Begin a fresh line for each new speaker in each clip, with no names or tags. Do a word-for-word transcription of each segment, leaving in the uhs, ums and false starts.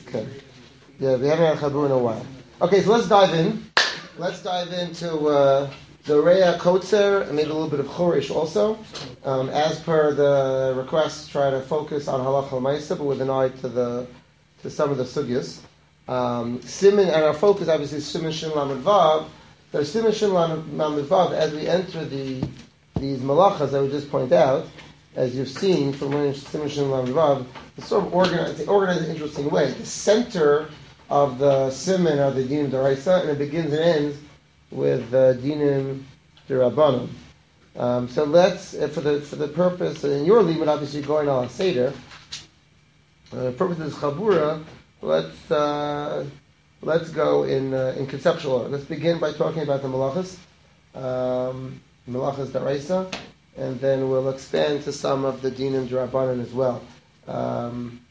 Okay. Yeah, we haven't had Chabur in a while. Okay, so let's dive in. Let's dive into uh, Zoreya Kotzer and maybe a little bit of Choresh also. Um, as per the request, try to focus on Halacha L'Maisa, but with an eye to the to some of the sugyas. Um, Siman, and our focus obviously is Siman Shin Lamed Vav. There's Siman Shin Lamed Vav as we enter the these malachas I would just point out, as you've seen from Siman Shin Lamed Vav, it's sort of organized, organized in an interesting way. The center of the Siman are the Dinim D'Oraisa, and it begins and ends with uh, Dinim D'Rabbanan. Um, so let's, uh, for the for the purpose, and in your limit, obviously going on a Seder, uh, the purpose of this Chabura, let's uh, let's go in uh, in conceptual order. Let's begin by talking about the Malachas, um, Malachas D'Oraisa, and then we'll expand to some of the Dinim D'Rabbanan as well. Um,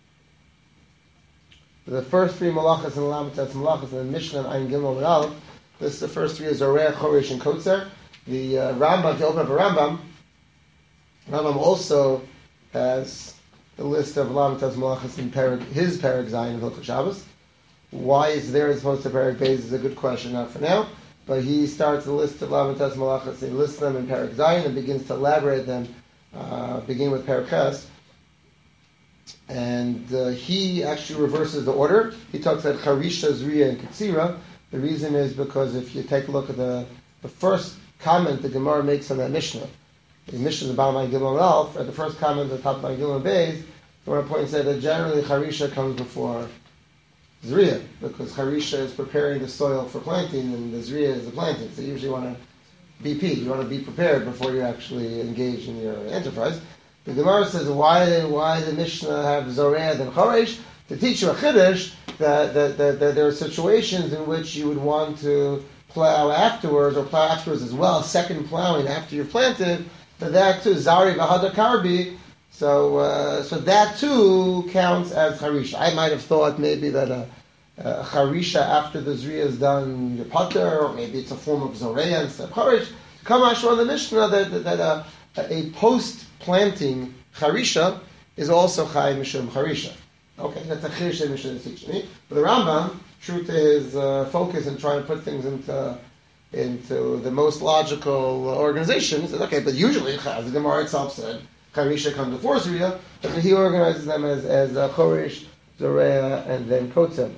The first three malachas and lamatas malachas and Mishnah and Ayin Gimel and Aleph. This is the first three is Zoreya, Choresh, and Kotzer. The uh, Rambam, if you open up a Rambam, Rambam also has the list of lamatas malachas in Perek, his Perek Zayin of Hilchot Shabbos. Why is there as opposed to Perek Beis is a good question, not for now. But he starts the list of lamatas malachas, he lists them in Perek Zayin and begins to elaborate them, uh, beginning with Perek Ches. And uh, he actually reverses the order. He talks about Charisha, Zriya, and Ketzira. The reason is because if you take a look at the, the first comment the Gemara makes on that Mishnah, the Mishnah is about my Gimel and Alf, at the first comment at the top of my Gimel and Beis, the Gemara points out that generally Charisha comes before Zriya, because Charisha is preparing the soil for planting, and the Zriya is the planting. So you usually want to B P, you want to be prepared before you actually engage in your enterprise. The Gemara says, why why the Mishnah have Zoreya than Choresh? To teach you a Chiddush that, that, that, that there are situations in which you would want to plow afterwards, or plow afterwards as well, second plowing after you've planted, but that too, Zari V'Hada Karbi, so uh, so that too counts as Charisha. I might have thought maybe that a, a Charisha after the Zriya is done, your Pater, or maybe it's a form of Zoreya instead of Choresh. Kamash on the Mishnah that, that, that a, a post-planting Charisha is also Chai Mishum Charisha. Okay, that's a Chirish that Mishnah is teaching me. But the Rambam, true to his uh, focus and trying to put things into into the most logical organization, he says, okay, but usually, as the Gemara itself said, Charisha comes before Zriya, but he organizes them as, as uh, Choresh, Zoreya, and then Kotzer.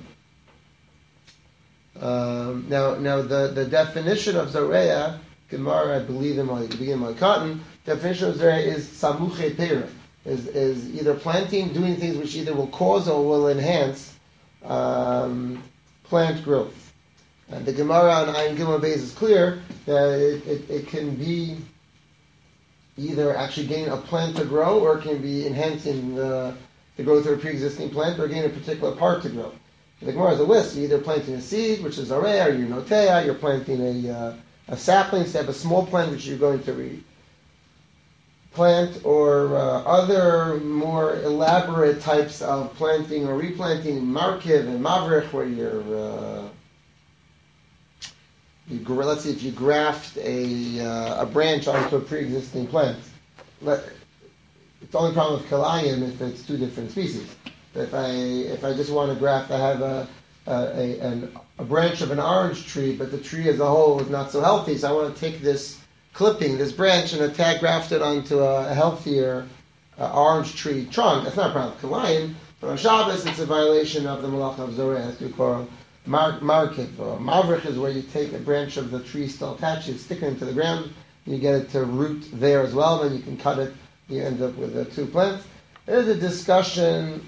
Um, now, now the, the definition of Zoreya, Gemara, I believe in my beginning of my cotton, definition of Zoreya is Samuche Peira. Is, is either planting, doing things which either will cause or will enhance um, plant growth. And the Gemara on Ayin Gimel Beis is clear that it, it, it can be either actually getting a plant to grow, or it can be enhancing the, the growth of a pre-existing plant, or getting a particular part to grow. The Gemara has a list. You're either planting a seed, which is Zoreya, or you're Notea, you're planting a, uh, a sapling, so you have a small plant which you're going to re- plant, or uh, other more elaborate types of planting or replanting, markiv and mavrich, where you're, uh, you, let's see, if you graft a uh, a branch onto a pre-existing plant. Let, it's the only problem with kalayim if it's two different species. If I if I just want to graft, I have a a, a, an, a branch of an orange tree, but the tree as a whole is not so healthy, so I want to take this clipping, this branch, and attack, graft it onto a, a healthier uh, orange tree trunk. That's not a problem with Kalayim, but on Shabbos it's a violation of the Malach of Zoreya, as we call mar- markiv. Or mavrich is where you take a branch of the tree still attached, you stick it into the ground, and you get it to root there as well, then you can cut it, you end up with uh, two plants. There's a discussion,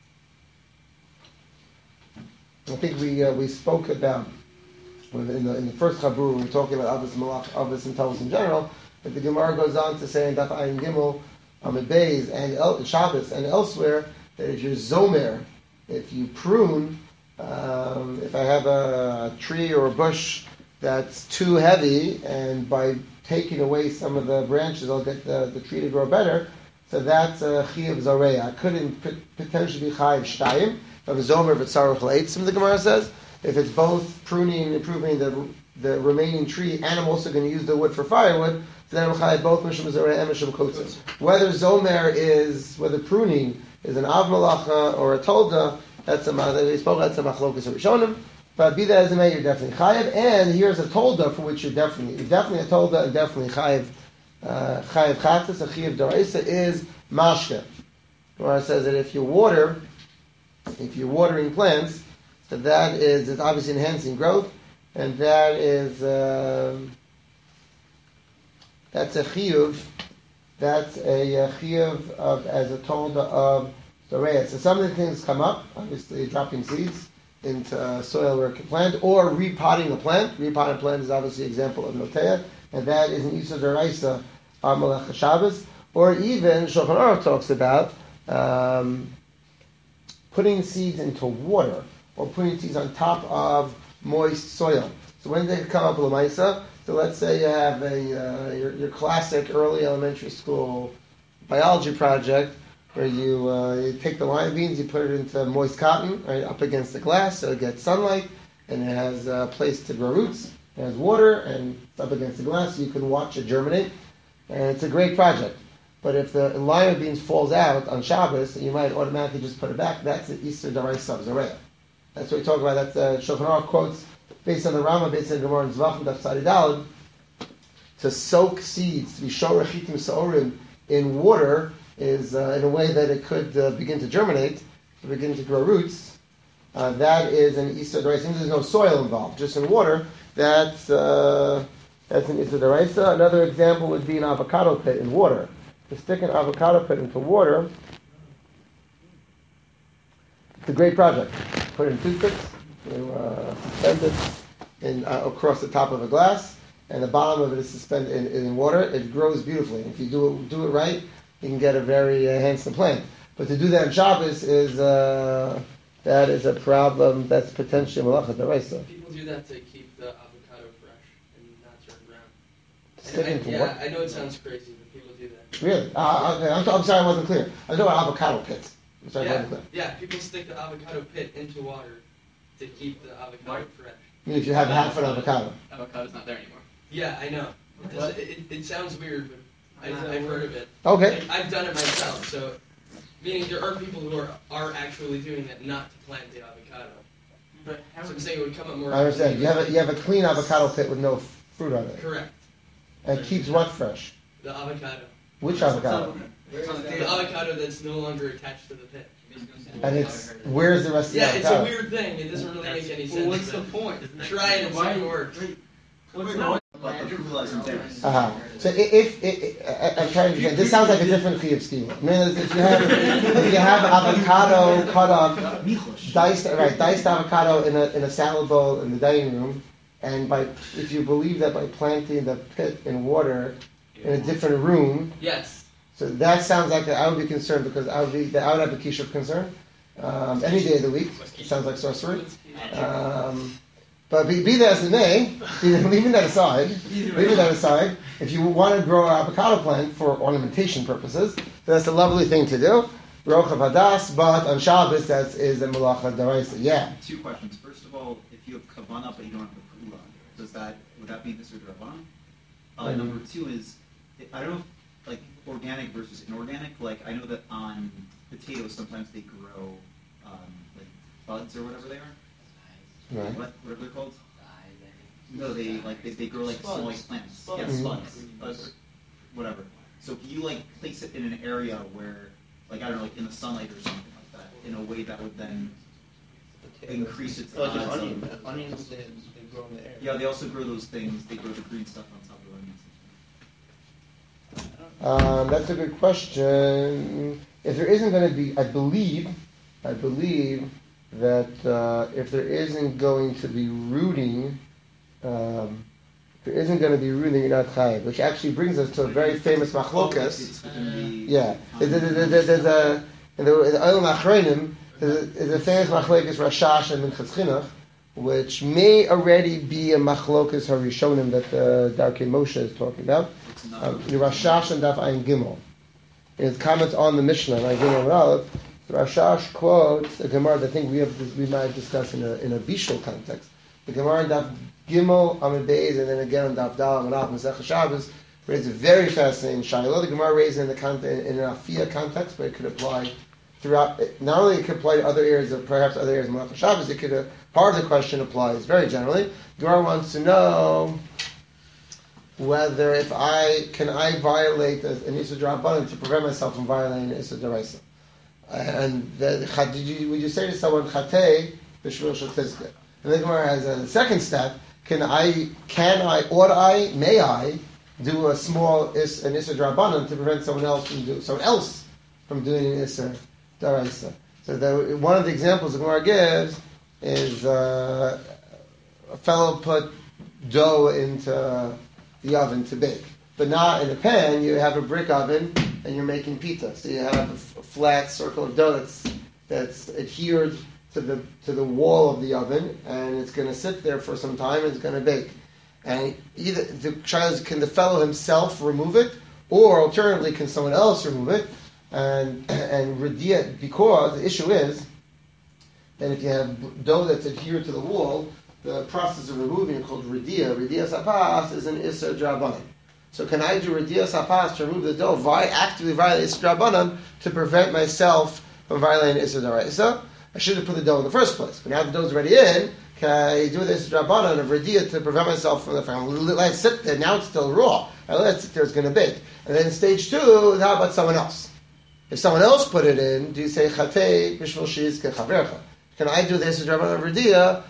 I think we uh, we spoke about In the, in the first Chabur, we were talking about Avos Malach, Avos and Tavos in general, but the Gemara goes on to say in Daf Ayin Gimel, Amid Beis, and El, Shabbos, and elsewhere, that if you're Zomer, if you prune, um, if I have a, a tree or a bush that's too heavy, and by taking away some of the branches, I'll get the, the tree to grow better, so that's a Chiyav Zoreya. I couldn't p- potentially be Chayav Shtayim, if I have a Zomer, if it's Saruch L'Eitzim, the Gemara says. If it's both pruning, improving the the remaining tree, and I'm also going to use the wood for firewood, so then I'm chayav both mishum zoreya and mishum kotzer. Whether zomer is, whether pruning is an av malacha or a tolda, That's a we spoke. That's a machlokas rishonim. But be that as it may, you're definitely chayiv. And here's a tolda for which you're definitely, you're definitely a tolda and definitely chayiv. Uh, chayiv chatas, a chayiv daraisa is mashke. Where it says that if you water, if you're watering plants, so that is it's obviously enhancing growth, and that is um, that's a chiyuv. That's a, a chiyuv of as a tolda of daraisa. So some of the things come up. Obviously, dropping seeds into uh, soil where it can plant, or repotting a plant. Repotting a plant is obviously an example of noteya, and that is an Yisur Daraisa Amalech Shabbos. Or even Shulchan Aruch talks about um, putting seeds into water, or putting seeds on top of moist soil. So when they come up with Lamaisa, so let's say you have a uh, your, your classic early elementary school biology project, where you, uh, you take the lima beans, you put it into moist cotton, right, up against the glass, so it gets sunlight, and it has a place to grow roots, it has water, and it's up against the glass, so you can watch it germinate, and it's a great project. But if the lima beans falls out on Shabbos, you might automatically just put it back. That's the Yisur Daraisa Zareya. That's what we talk about. That's uh, Shulchan Aruch quotes based on the Rama, based on the Gemara in Zvachim Daf Tzadi Daled, to soak seeds, to be shoreh chitim sa'orim in water, is uh, in a way that it could uh, begin to germinate, to begin to grow roots. Uh, that is an Yisur Daraisa. There's no soil involved, just in water. That's uh, that's an Yisur Daraisa. Another example would be an avocado pit in water. To stick an avocado pit into water, it's a great project. Put it in toothpicks, you uh, suspend it in, uh, across the top of a glass, and the bottom of it is suspended in, in water. It grows beautifully. If you do it, do it right, you can get a very uh, handsome plant. But to do that on Shabbos is uh, that is a problem that's potentially malacha deraisa.
People do that to keep the avocado fresh and not turn brown.
Sticking to
yeah,
what?
I know it sounds crazy, but people do that.
Really? Uh, okay, I'm, I'm sorry I wasn't clear. I know about avocado pits. I'm sorry I
Yeah,
wasn't clear.
yeah, people stick the avocado pit into water to keep the avocado fresh.
I mean, if you have half an avocado.
Avocado's not there anymore.
Yeah, I know. It, does, it, it sounds weird, but I've, I've heard of it.
Okay.
Like, I've done it myself, so meaning there are people who are, are actually doing that not to plant the avocado.
But how
So I'm saying it would come up more.
I understand. You have a, you have a clean avocado pit with no f- fruit on it.
Correct.
And it keeps what fresh?
The avocado.
Which avocado?
The avocado that's no longer attached to the pit.
And it's, where's the rest of the
Yeah, it's
avocado?
a weird thing. It doesn't really make any sense.
Well, what's the
but
point?
Try it and see if it works.
What's the
Uh-huh. So if, if, if I, I'm trying to understand, this sounds like a different chiyuv schema. I mean, if you have if you have avocado cut up, diced right, diced avocado in a in a salad bowl in the dining room, and by if you believe that by planting the pit in water in a different room,
Yes.
so that sounds like I would be concerned because I would be I would have a kishuv concern um, any day of the week. It sounds like sorcery. Um, But be, be that as it may, leaving that aside, leaving that aside, if you want to grow an avocado plant for ornamentation purposes, that's a lovely thing to do. Rochav hadas, but on Shabbos that is a malacha daraisa. Yeah.
Two questions. First of all, if you have kavanah but you don't have the kula, does that would that be Mister Draban? Uh,
Mm-hmm.
Number two is I don't know if, like organic versus inorganic. Like I know that on potatoes sometimes they grow um, like buds or whatever they are.
Right.
What what are they called? No, they like they, they grow like
Spuds.
small plants.
Spuds.
Yeah,
Mhm.
spuds. Spuds. Whatever. So can you like place it in an area where, like I don't know, like in the sunlight or something like that, in a way that would then increase its
Like an
odds
onion.
of-
Onions, they, they grow in the air.
Yeah, they also grow those things. They grow the green stuff on top of onions.
Um, that's a good question. If there isn't going to be, I believe, I believe that uh, if there isn't going to be rooting, um, if there isn't going to be rooting, you're not chayiv. Which actually brings us to a very famous machlokas.
It's within the
Yeah, there's a, there's a, there's a in the, in the Olam Achronim, there's a, there's a famous machlokas Rashash and Minchas Chinuch, which may already be a machlokas Harishonim that uh, Darkei Moshe is talking about. Um, the Rashash and Daf Ayin Gimel. In his comments on the Mishnah, Ayin Gimel and Aleph, the Rashash quotes a Gemara that I think we have we might discuss in a in a Bishul context. The Gemara in Daf Gimel Amid Beis, and then again in Daf Dal and Aleph Masechah Shabbos raises a very fascinating shaila. The Gemara raises in the context, in an Afiyah context, but it could apply throughout. Not only it could apply to other areas of perhaps other areas of Malach Shabbos, it could. Uh, part of the question applies very generally. Gemara wants to know whether if I can I violate an Issa D'Rabbanan to prevent myself from violating an Issa D'Oraisa. And the, did you, would you say to someone Chatei b'shvil shetizke? And the Gemara has a second step. Can I? Can I? Ought I? May I do a small is, an Issa D'Rabbanan to prevent someone else from do someone else from doing an Issa D'Oraisa? So the, one of the examples the Gemara gives is uh, a fellow put dough into the oven to bake, but not in a pan. You have a brick oven and you're making pita. So you have a, f- a flat circle of dough that's, that's adhered to the to the wall of the oven, and it's going to sit there for some time and it's going to bake. And either the child can the fellow himself remove it, or alternatively can someone else remove it and and redia, because the issue is that if you have dough that's adhered to the wall, the process of removing it called redia, redia sapas, is an Issa D'Rabbanan. So can I do redia sapas to remove the dough, vi- actively violate Issa D'Rabbanan to prevent myself from violating Issa D'Oraisa? I should have put the dough in the first place. But now the dough's already in, can I do this D'Rabbanan of redia to prevent myself from the family? Let it sit there, now it's still raw. I let it sit there, it's going to bake. And then stage two, how about someone else? If someone else put it in, do you say Chatei b'shvil sheyizke chavercha? Can I do this D'Rabbanan of redia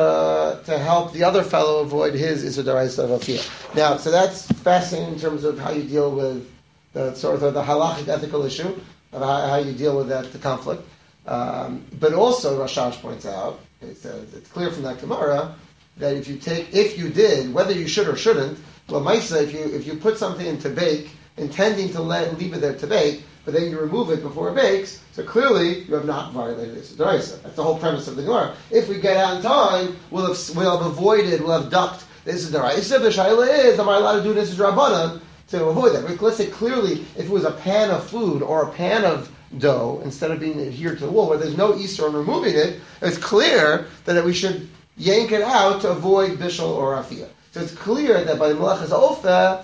to to help the other fellow avoid his Issa D'Oraisa of Afiyah? Now, so that's fascinating in terms of how you deal with the sort of the halachic ethical issue of how, how you deal with that the conflict. Um, but also, Rashash points out, it says, it's clear from that Gemara that if you take, if you did, whether you should or shouldn't, well, Maisa, if you if you put something in to bake, intending to let leave it there to bake, but then you remove it before it bakes, so clearly you have not violated Issa D'Oraisa. That's the whole premise of the Gemara. If we get out in time, we'll have we'll have avoided, we'll have ducked the Issa D'Oraisa. The Shaila is, am I allowed to do this D'Rabbanan to avoid that? Let's say clearly, if it was a pan of food or a pan of dough, instead of being adhered to the wall, where there's no Easter on removing it, it's clear that we should yank it out to avoid bishul or afiyah. So it's clear that by the melachas ofeh,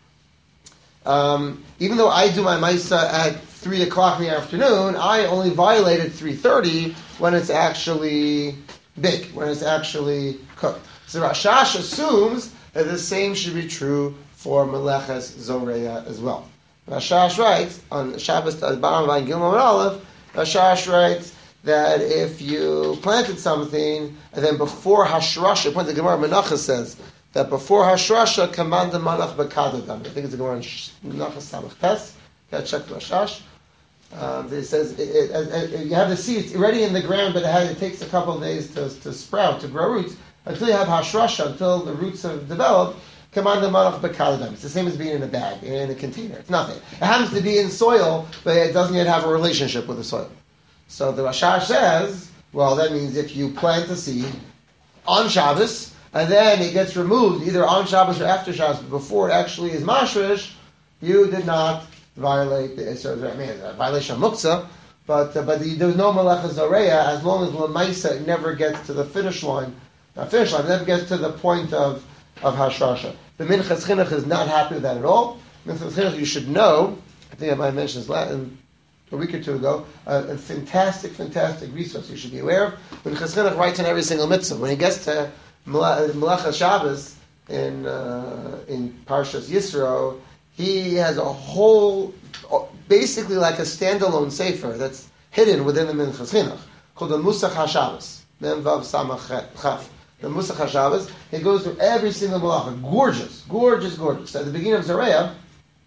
um, even though I do my maisa at three o'clock in the afternoon, I only violated three thirty when it's actually baked, when it's actually cooked. So Rashash assumes that the same should be true for melachas zoreya as well. Rashash writes on Shabbos Ba'am Vayin Gimel Aleph. Rashash writes that if you planted something and then before Hashrasha, point the Gemara Menachas says that before Hashrasha, command the Malach Bekadadam. I think it's the Gemara Menachas Samach Tes. Got check Rashash. Um, it says it, it, it, it, you have the seeds already in the ground, but it, has, it takes a couple of days to, to sprout, to grow roots. Until you have Hashrasha, until the roots have developed, command the malach b'kaladam. It's the same as being in a bag, in a container. It's nothing. It happens to be in soil, but it doesn't yet have a relationship with the soil. So the Rashash says, well, that means if you plant a seed on Shabbos, and then it gets removed either on Shabbos or after Shabbos, but before it actually is mashrish, you did not violate the Isser. I mean, a violation of muktzah, but uh, but the, there's no malacha zoreya as long as l'maisa it never gets to the finish line. Not finish line, it never gets to the point of of Hashrasha. The Minchas Chinuch is not happy with that at all. Minchas Chinuch, you should know, I think I might have mentioned this Latin a week or two ago, uh, a fantastic, fantastic resource you should be aware of. Minchas Chinuch writes in every single mitzvah. When he gets to Melachas Shabbos in uh, in Parshas Yisro, he has a whole, basically like a standalone sefer that's hidden within the Minchas Chinuch, called the Musach HaShabbos, Mem Vav Samach Chaf. The Musach HaShabbos, he goes through every single malacha. Gorgeous, gorgeous, gorgeous. At the beginning of Zoreya,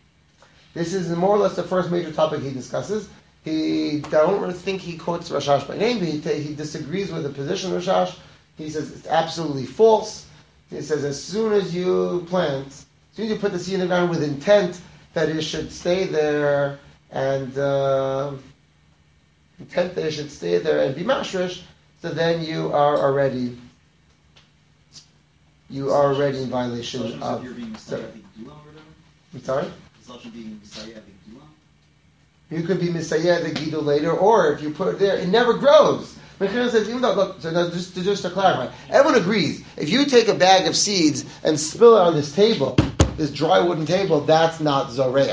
this is more or less the first major topic he discusses. He, I don't really think he quotes Rashash by name, but he, he disagrees with the position of Rashash. He says it's absolutely false. He says as soon as you plant, as soon as you put the seed in the ground with intent that it should stay there, and uh, intent that it should stay there and be mashrish, so then you are already You are already in violation of.
You're being
sorry. I'm sorry?
Being
you could be Messiah the Gidul later, or if you put it there, it never grows. Mechira says, even though, look, so now just, just to clarify, everyone agrees, if you take a bag of seeds and spill it on this table, this dry wooden table, that's not Zoreya. If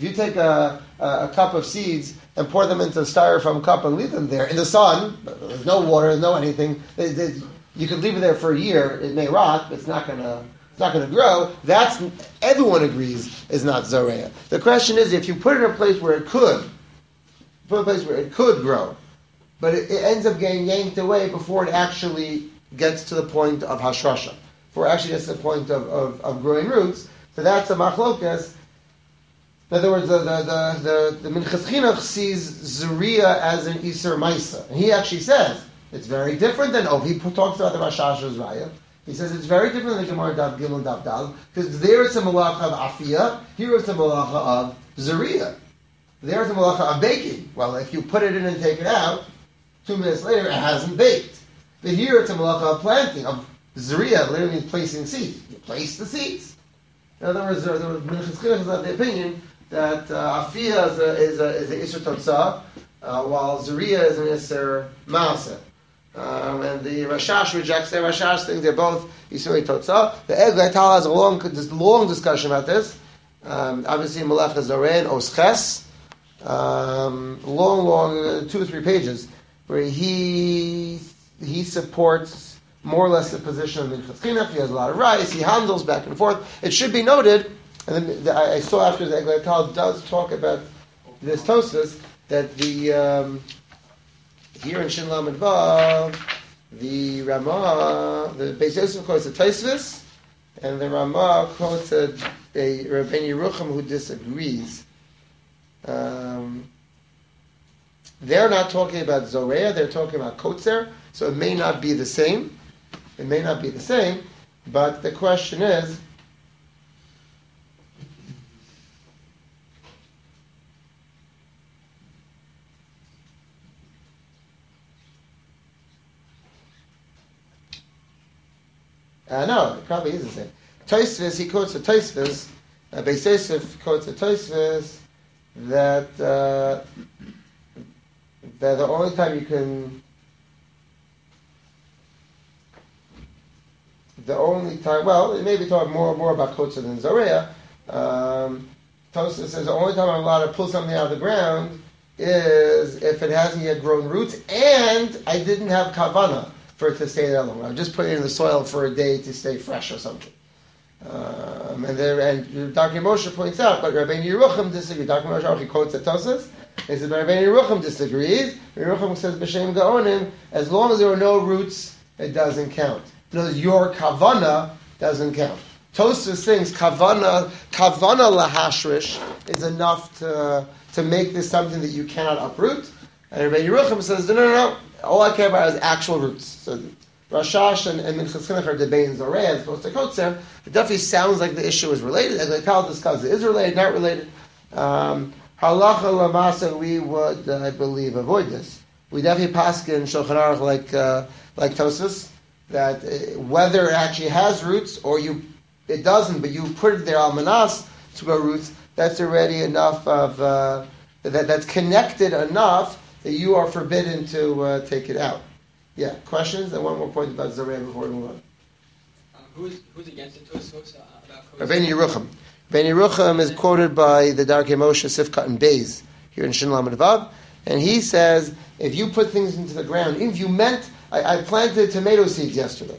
If you take a, a, a cup of seeds and pour them into a styrofoam cup and leave them there in the sun, there's no water, there's no anything. They, they, you could leave it there for a year. It may rot, but it's not gonna. It's not going to grow. That's everyone agrees is not zoreya. The question is, if you put it in a place where it could, put it in a place where it could grow, but it, it ends up getting yanked away before it actually gets to the point of hashrasha, before it actually gets to the point of, of, of growing roots. So that's a machlokas. In other words, the the the the, the Minchas Chinuch sees zoreya as an iser maisa, and he actually says it's very different than oh he talks about the Rashash's raya. He says it's very different than the Gemara Daf Gimel and Daf Dal, because there it's a malacha of afiyah, here it's a malacha of zariya. There it's a malacha of baking. Well, if you put it in and take it out, two minutes later it hasn't baked. But here it's a malacha of planting, of zariya, literally means placing seeds. You place the seeds. In other words, there was Minchas Chinuch is of the opinion that uh, afiyah is a is a is a iser totzah, uh, while zariya is an iser maaseh. Um, and the Rashash rejects the Rashash thinks they're both Yisrei Totzah. The Eglei Tal has a long, this long discussion about this. Um, obviously, Melech Zoreh and Osches, um, long, long, uh, two or three pages, where he he supports more or less the position of Minchas Chinuch. He has a lot of rights. He handles back and forth. It should be noted, and then the, I saw after the Eglei Tal does talk about this Tosfos that the um, here in Shin Lamed Vav, the Ramah, the Beis Yosef quotes a Tosfos, and the Ramah quotes a, a Rabbeinu Yerucham who disagrees. Um, they're not talking about Zoreya, they're talking about Kotzer, so it may not be the same. It may not be the same, but the question is, Uh, no, it probably is the same. Tosfos, he quotes a Tosfos, uh, Beis Yosef quotes a Tosfos that uh, that the only time you can, the only time, well, it may be talking more more about Kotzer than Zoreya. Um, Tosfos says the only time I'm allowed to pull something out of the ground is if it hasn't yet grown roots and I didn't have kavana for it to stay there long. I'm just putting it in the soil for a day to stay fresh or something. Um, and there, and Doctor Moshe points out, but Rabbeinu Yerucham disagrees. Doctor Moshe he quotes the Tosfos. He says, but Rabbeinu Yerucham disagrees. Yerucham says, B'Shem Gaonim, as long as there are no roots, it doesn't count. In other words, your kavana doesn't count. Tosfos thinks kavana, kavana lahashrish is enough to to make this something that you cannot uproot. And Rabbeinu Yerucham says, no, no, no. All I care about is actual roots. So Rashash and, and Minchas Chinuch are debating Zoreya as opposed to Kotzer. It definitely sounds like the issue is related. As I tell discuss it is related, not related. Um, Halacha lamasa, we would, uh, I believe, avoid this. We definitely paskin Shulchan Aruch like uh, like Tosfos that uh, whether it actually has roots or you it doesn't, but you put it there al manas to grow roots. That's already enough of uh, that. That's connected enough that you are forbidden to uh, take it out. Yeah, questions? And one more point about Zoreya before we move on.
Um, who's who's against it? Who's folks uh, about Kotzer?
Rabbeinu Yerucham. Rabbeinu Yerucham is quoted by the Darkei Moshe Sifkat and Beis here in Shin Lamed Vav, and he says if you put things into the ground, if you meant, I, I planted tomato seeds yesterday,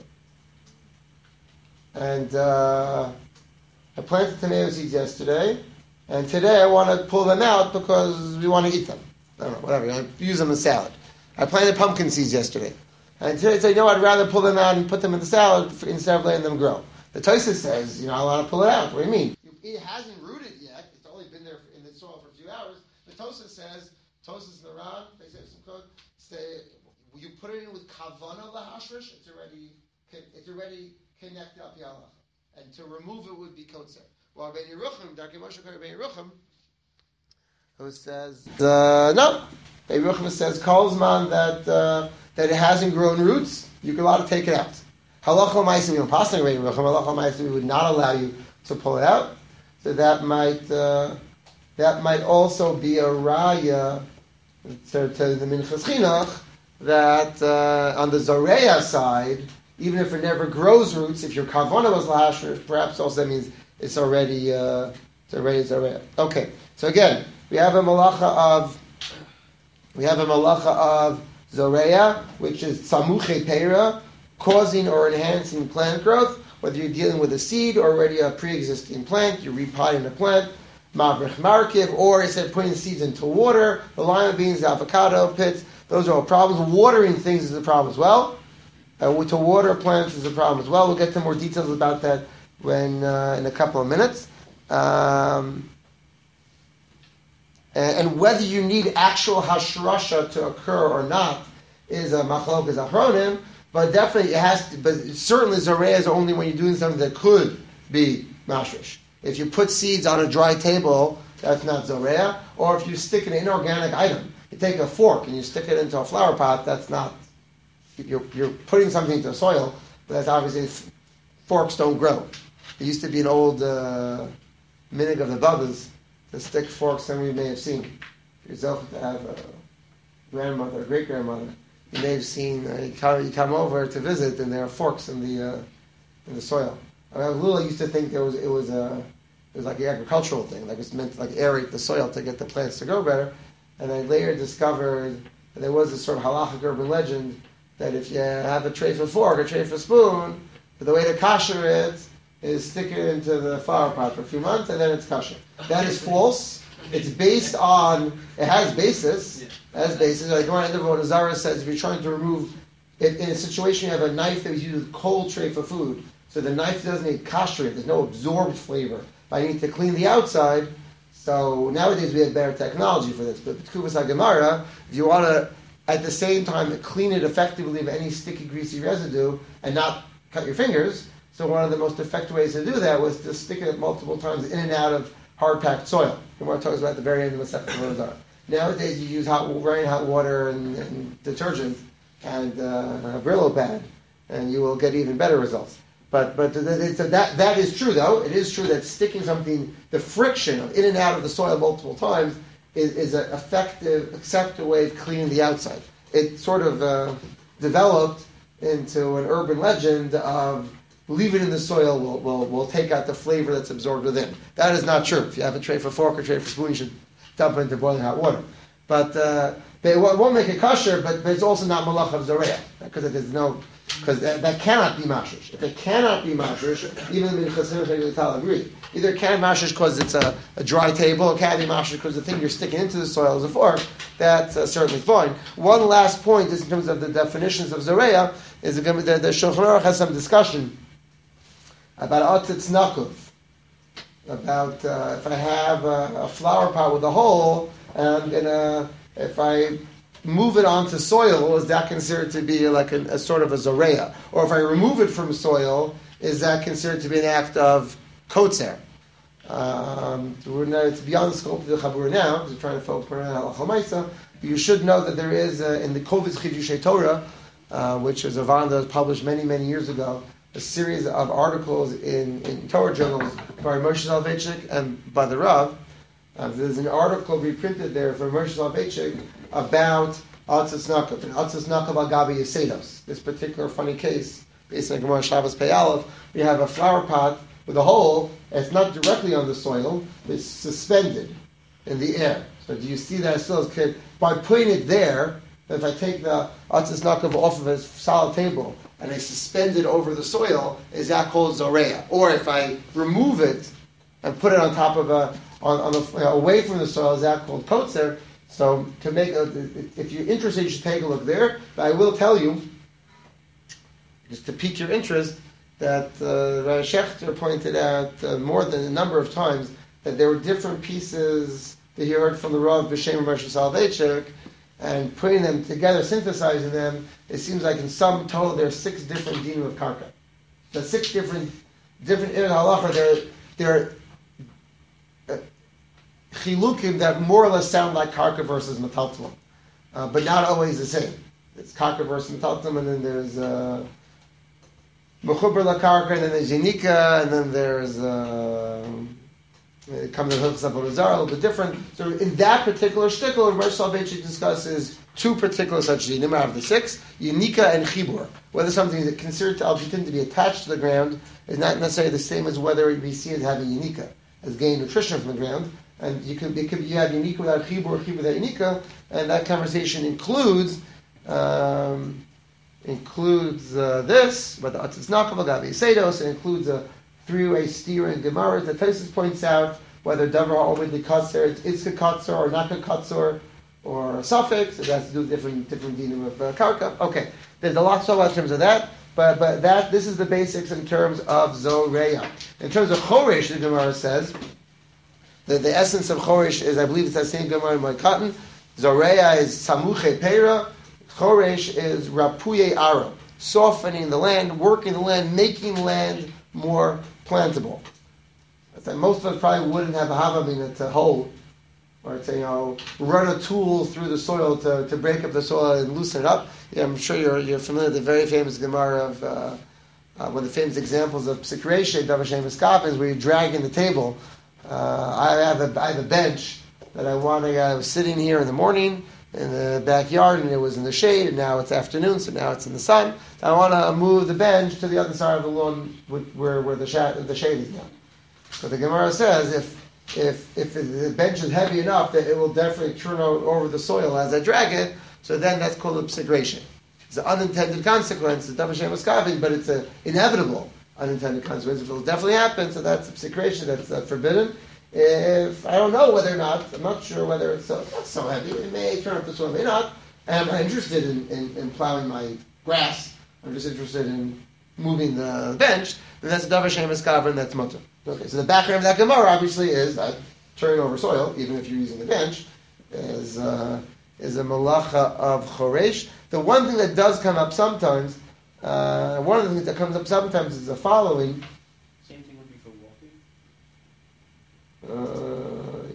and uh, I planted tomato seeds yesterday, and today I want to pull them out because we want to eat them. I don't know, whatever. I use them in salad. I planted pumpkin seeds yesterday. And today I say, no, I'd rather pull them out and put them in the salad instead of letting them grow. The Tosfos says, you know, I want to pull it out. What do you mean? It hasn't rooted yet. It's only been there in the soil for a few hours. The Tosfos says, Tosfos Naran, they say some code, say, you put it in with kavana lahashrish, it's already, it's already connected up yalach. And to remove it would be kotzer. Well, Rabbeinu Yerucham, Darkei Moshe Rabbeinu Yerucham, who says, uh, no. Rabbeinu Yerucham says, Kolzman, that uh, that it hasn't grown roots, you're allowed to take it out. Halacha l'maisa, we don't pass on Rabbeinu Yerucham. Halacha l'maisa, we would not allow you to pull it out. So that might uh, that might also be a raya to, to the Minchas Chinuch that uh, on the Zoreya side, even if it never grows roots, if your kavana was lahashrish, perhaps also that means it's already uh, Zoreya, Zoreya. Okay, so again, we have a malacha of, we have a malacha of Zoreya, which is Tzamuche Peira, causing or enhancing plant growth, whether you're dealing with a seed or already a pre-existing plant, you're repotting a plant, Mavrich Markiv, or instead of putting seeds into water, the lima beans, the avocado pits, those are all problems. Watering things is a problem as well. Uh, to water plants is a problem as well. We'll get to more details about that when uh, in a couple of minutes. Um, and, and whether you need actual hashrasha to occur or not is a machlok is achronim, but definitely it has to, but certainly Zoreya is only when you're doing something that could be mashrish. If you put seeds on a dry table, that's not Zoreya. Or if you stick an inorganic item, you take a fork and you stick it into a flower pot, that's not, you're, you're putting something into the soil, but that's obviously, forks don't grow. It used to be an old uh, minig of the Babas to stick forks, some of you may have seen. Yourself to have a grandmother, a great-grandmother, you may have seen, uh, you, come, you come over to visit and there are forks in the uh, in the soil. I mean, I was little, I used to think there was it was a it was like an agricultural thing, like it's meant to like aerate the soil to get the plants to grow better. And I later discovered that there was this sort of halachic urban legend that if you have a tray for fork, a tray for spoon, the way to kasher it is stick it into the flower pot for a few months and then it's kasher. That is false. It's based on, it has basis, it has basis. Like what Zara says, if you're trying to remove, if in a situation you have a knife that was used with cold tray for food, so the knife doesn't need kasher, there's no absorbed flavor. I need to clean the outside. So nowadays we have better technology for this. But Tkuvas HaGemara, if you want to, at the same time, clean it effectively of any sticky, greasy residue and not cut your fingers, so one of the most effective ways to do that was to stick it multiple times in and out of hard-packed soil. Gemara talks about at the very end of the second Rozar. Nowadays you use hot, very hot water and, and detergent and uh, a Brillo pad, and you will get even better results. But but so that that is true though. It is true that sticking something, the friction of in and out of the soil multiple times is, is an effective, acceptable way of cleaning the outside. It sort of uh, developed into an urban legend of leave it in the soil will will will take out the flavor that's absorbed within. That is not true. If you have a tray for fork or tray for spoon, you should dump it into boiling hot water. But uh, they won't make it kosher, but, but it's also not malach of Zoreya, because there's no, because that, that cannot be mashrish. If it cannot be mashrish, even the Chasidim Tal agree. Either it can mashrish because it's a, a dry table, or it can be mashrish because the thing you're sticking into the soil is a fork. That's uh, certainly fine. One last point, just in terms of the definitions of Zoreya, is the, the, the Shulchan Aruch has some discussion about Atzitz Nakov, about uh, if I have a, a flower pot with a hole, and I'm gonna, if I move it onto soil, is that considered to be like a, a sort of a zoreya? Or if I remove it from soil, is that considered to be an act of kotzer? Um, we're not, it's beyond the scope of the Chabur now, because we're trying to focus on Halacha Maisa. You should know that there is, uh, in the Kovitz Chidushei Torah, uh, which is a Van that was published many, many years ago, a series of articles in, in Torah journals by Moshe Soloveitchik and by the Rav. Uh, there's an article reprinted there from Moshe Soloveitchik about Atzis Nakov, and Atzis Nakov Agabi Yesedos. This particular funny case, based on Gemara Shabbos Pei Aleph, we have a flower pot with a hole, and it's not directly on the soil, it's suspended in the air. So do you see that still? By putting it there, if I take the Atzis Nakov off of a solid table, and I suspend it over the soil, is that called Zoreya? Or if I remove it and put it on top of a, on, on a, you know, away from the soil, is that called Kotzer? So to make, a, if you're interested, you should take a look there. But I will tell you, just to pique your interest, that uh, Rav Shechter pointed out uh, more than a number of times that there were different pieces that he heard from the Rav B'Shem Moshe Soloveitchik, and putting them together, synthesizing them, it seems like in sum total there are six different dinim of karka. The six different different in halacha, they're they're uh, chilukim that more or less sound like karka versus metaltalim, uh, but not always the same. It's karka versus metaltalim, and then there's uh, mechuber la karka, and then there's yanika, and then there's uh, it comes to Hilchos Avodah a little bit different. So in that particular shtickle, Moshe Soloveitchik discusses two particular such dinim out of the six, Yanika and Chibur. Whether something is considered to Alpitin to be attached to the ground is not necessarily the same as whether it be seen as having Yanika. has gained nutrition from the ground. And you could, it could you have Yanika without Chibur, Chibur without Yanika, and that conversation includes um, includes uh, this, but the Atzis Nakav, Gavi Seidos, it includes a three-way steer in Gemara that Tosfos points out whether Davar Omid Likatzer, it's Itzka Katzer or Naka Katzer or a suffix. It has to do with different different dinim of uh, karka. Okay, there's a lot to talk about in terms of that, but but that this is the basics in terms of Zoreya. In terms of Choresh, the Gemara says that the essence of Choresh is, I believe it's that same Gemara in my cotton. Zoreya is Samuche Peira. Choresh is Rapuye Ara, softening the land, working the land, making land more plantable. Most of us probably wouldn't have a havamina to hold, or to, you know, run a tool through the soil to, to break up the soil and loosen it up. Yeah, I'm sure you're you're familiar with the very famous Gemara of uh, uh, one of the famous examples of psikreshe, Davar Shem Eskapin, where you're dragging the table. Uh, I have a I have a bench that I want to. I was sitting here in the morning in the backyard, and it was in the shade, and now it's afternoon, so now it's in the sun. So I want to move the bench to the other side of the lawn where where the shade, the shade is now. So the Gemara says if if if the bench is heavy enough that it will definitely turn over the soil as I drag it, so then that's called a psikration. It's an unintended consequence, it's Davar Shem Eskapin, but it's an inevitable unintended consequence. If it will definitely happen, so that's a psikration, that's uh, forbidden. If I don't know whether or not, I'm not sure whether it's so, not so heavy, it may turn up the soil, it may not, and I'm not interested in, in, in plowing my grass, I'm just interested in moving the bench, then that's a Davar Shem Eskapin, that's mutter. Okay, so the background of that Gemara obviously is that turning over soil, even if you're using the bench, is uh, is a malacha of choresh. The one thing that does come up sometimes, uh, one of the things that comes up sometimes is the following.
Same thing would be for walking.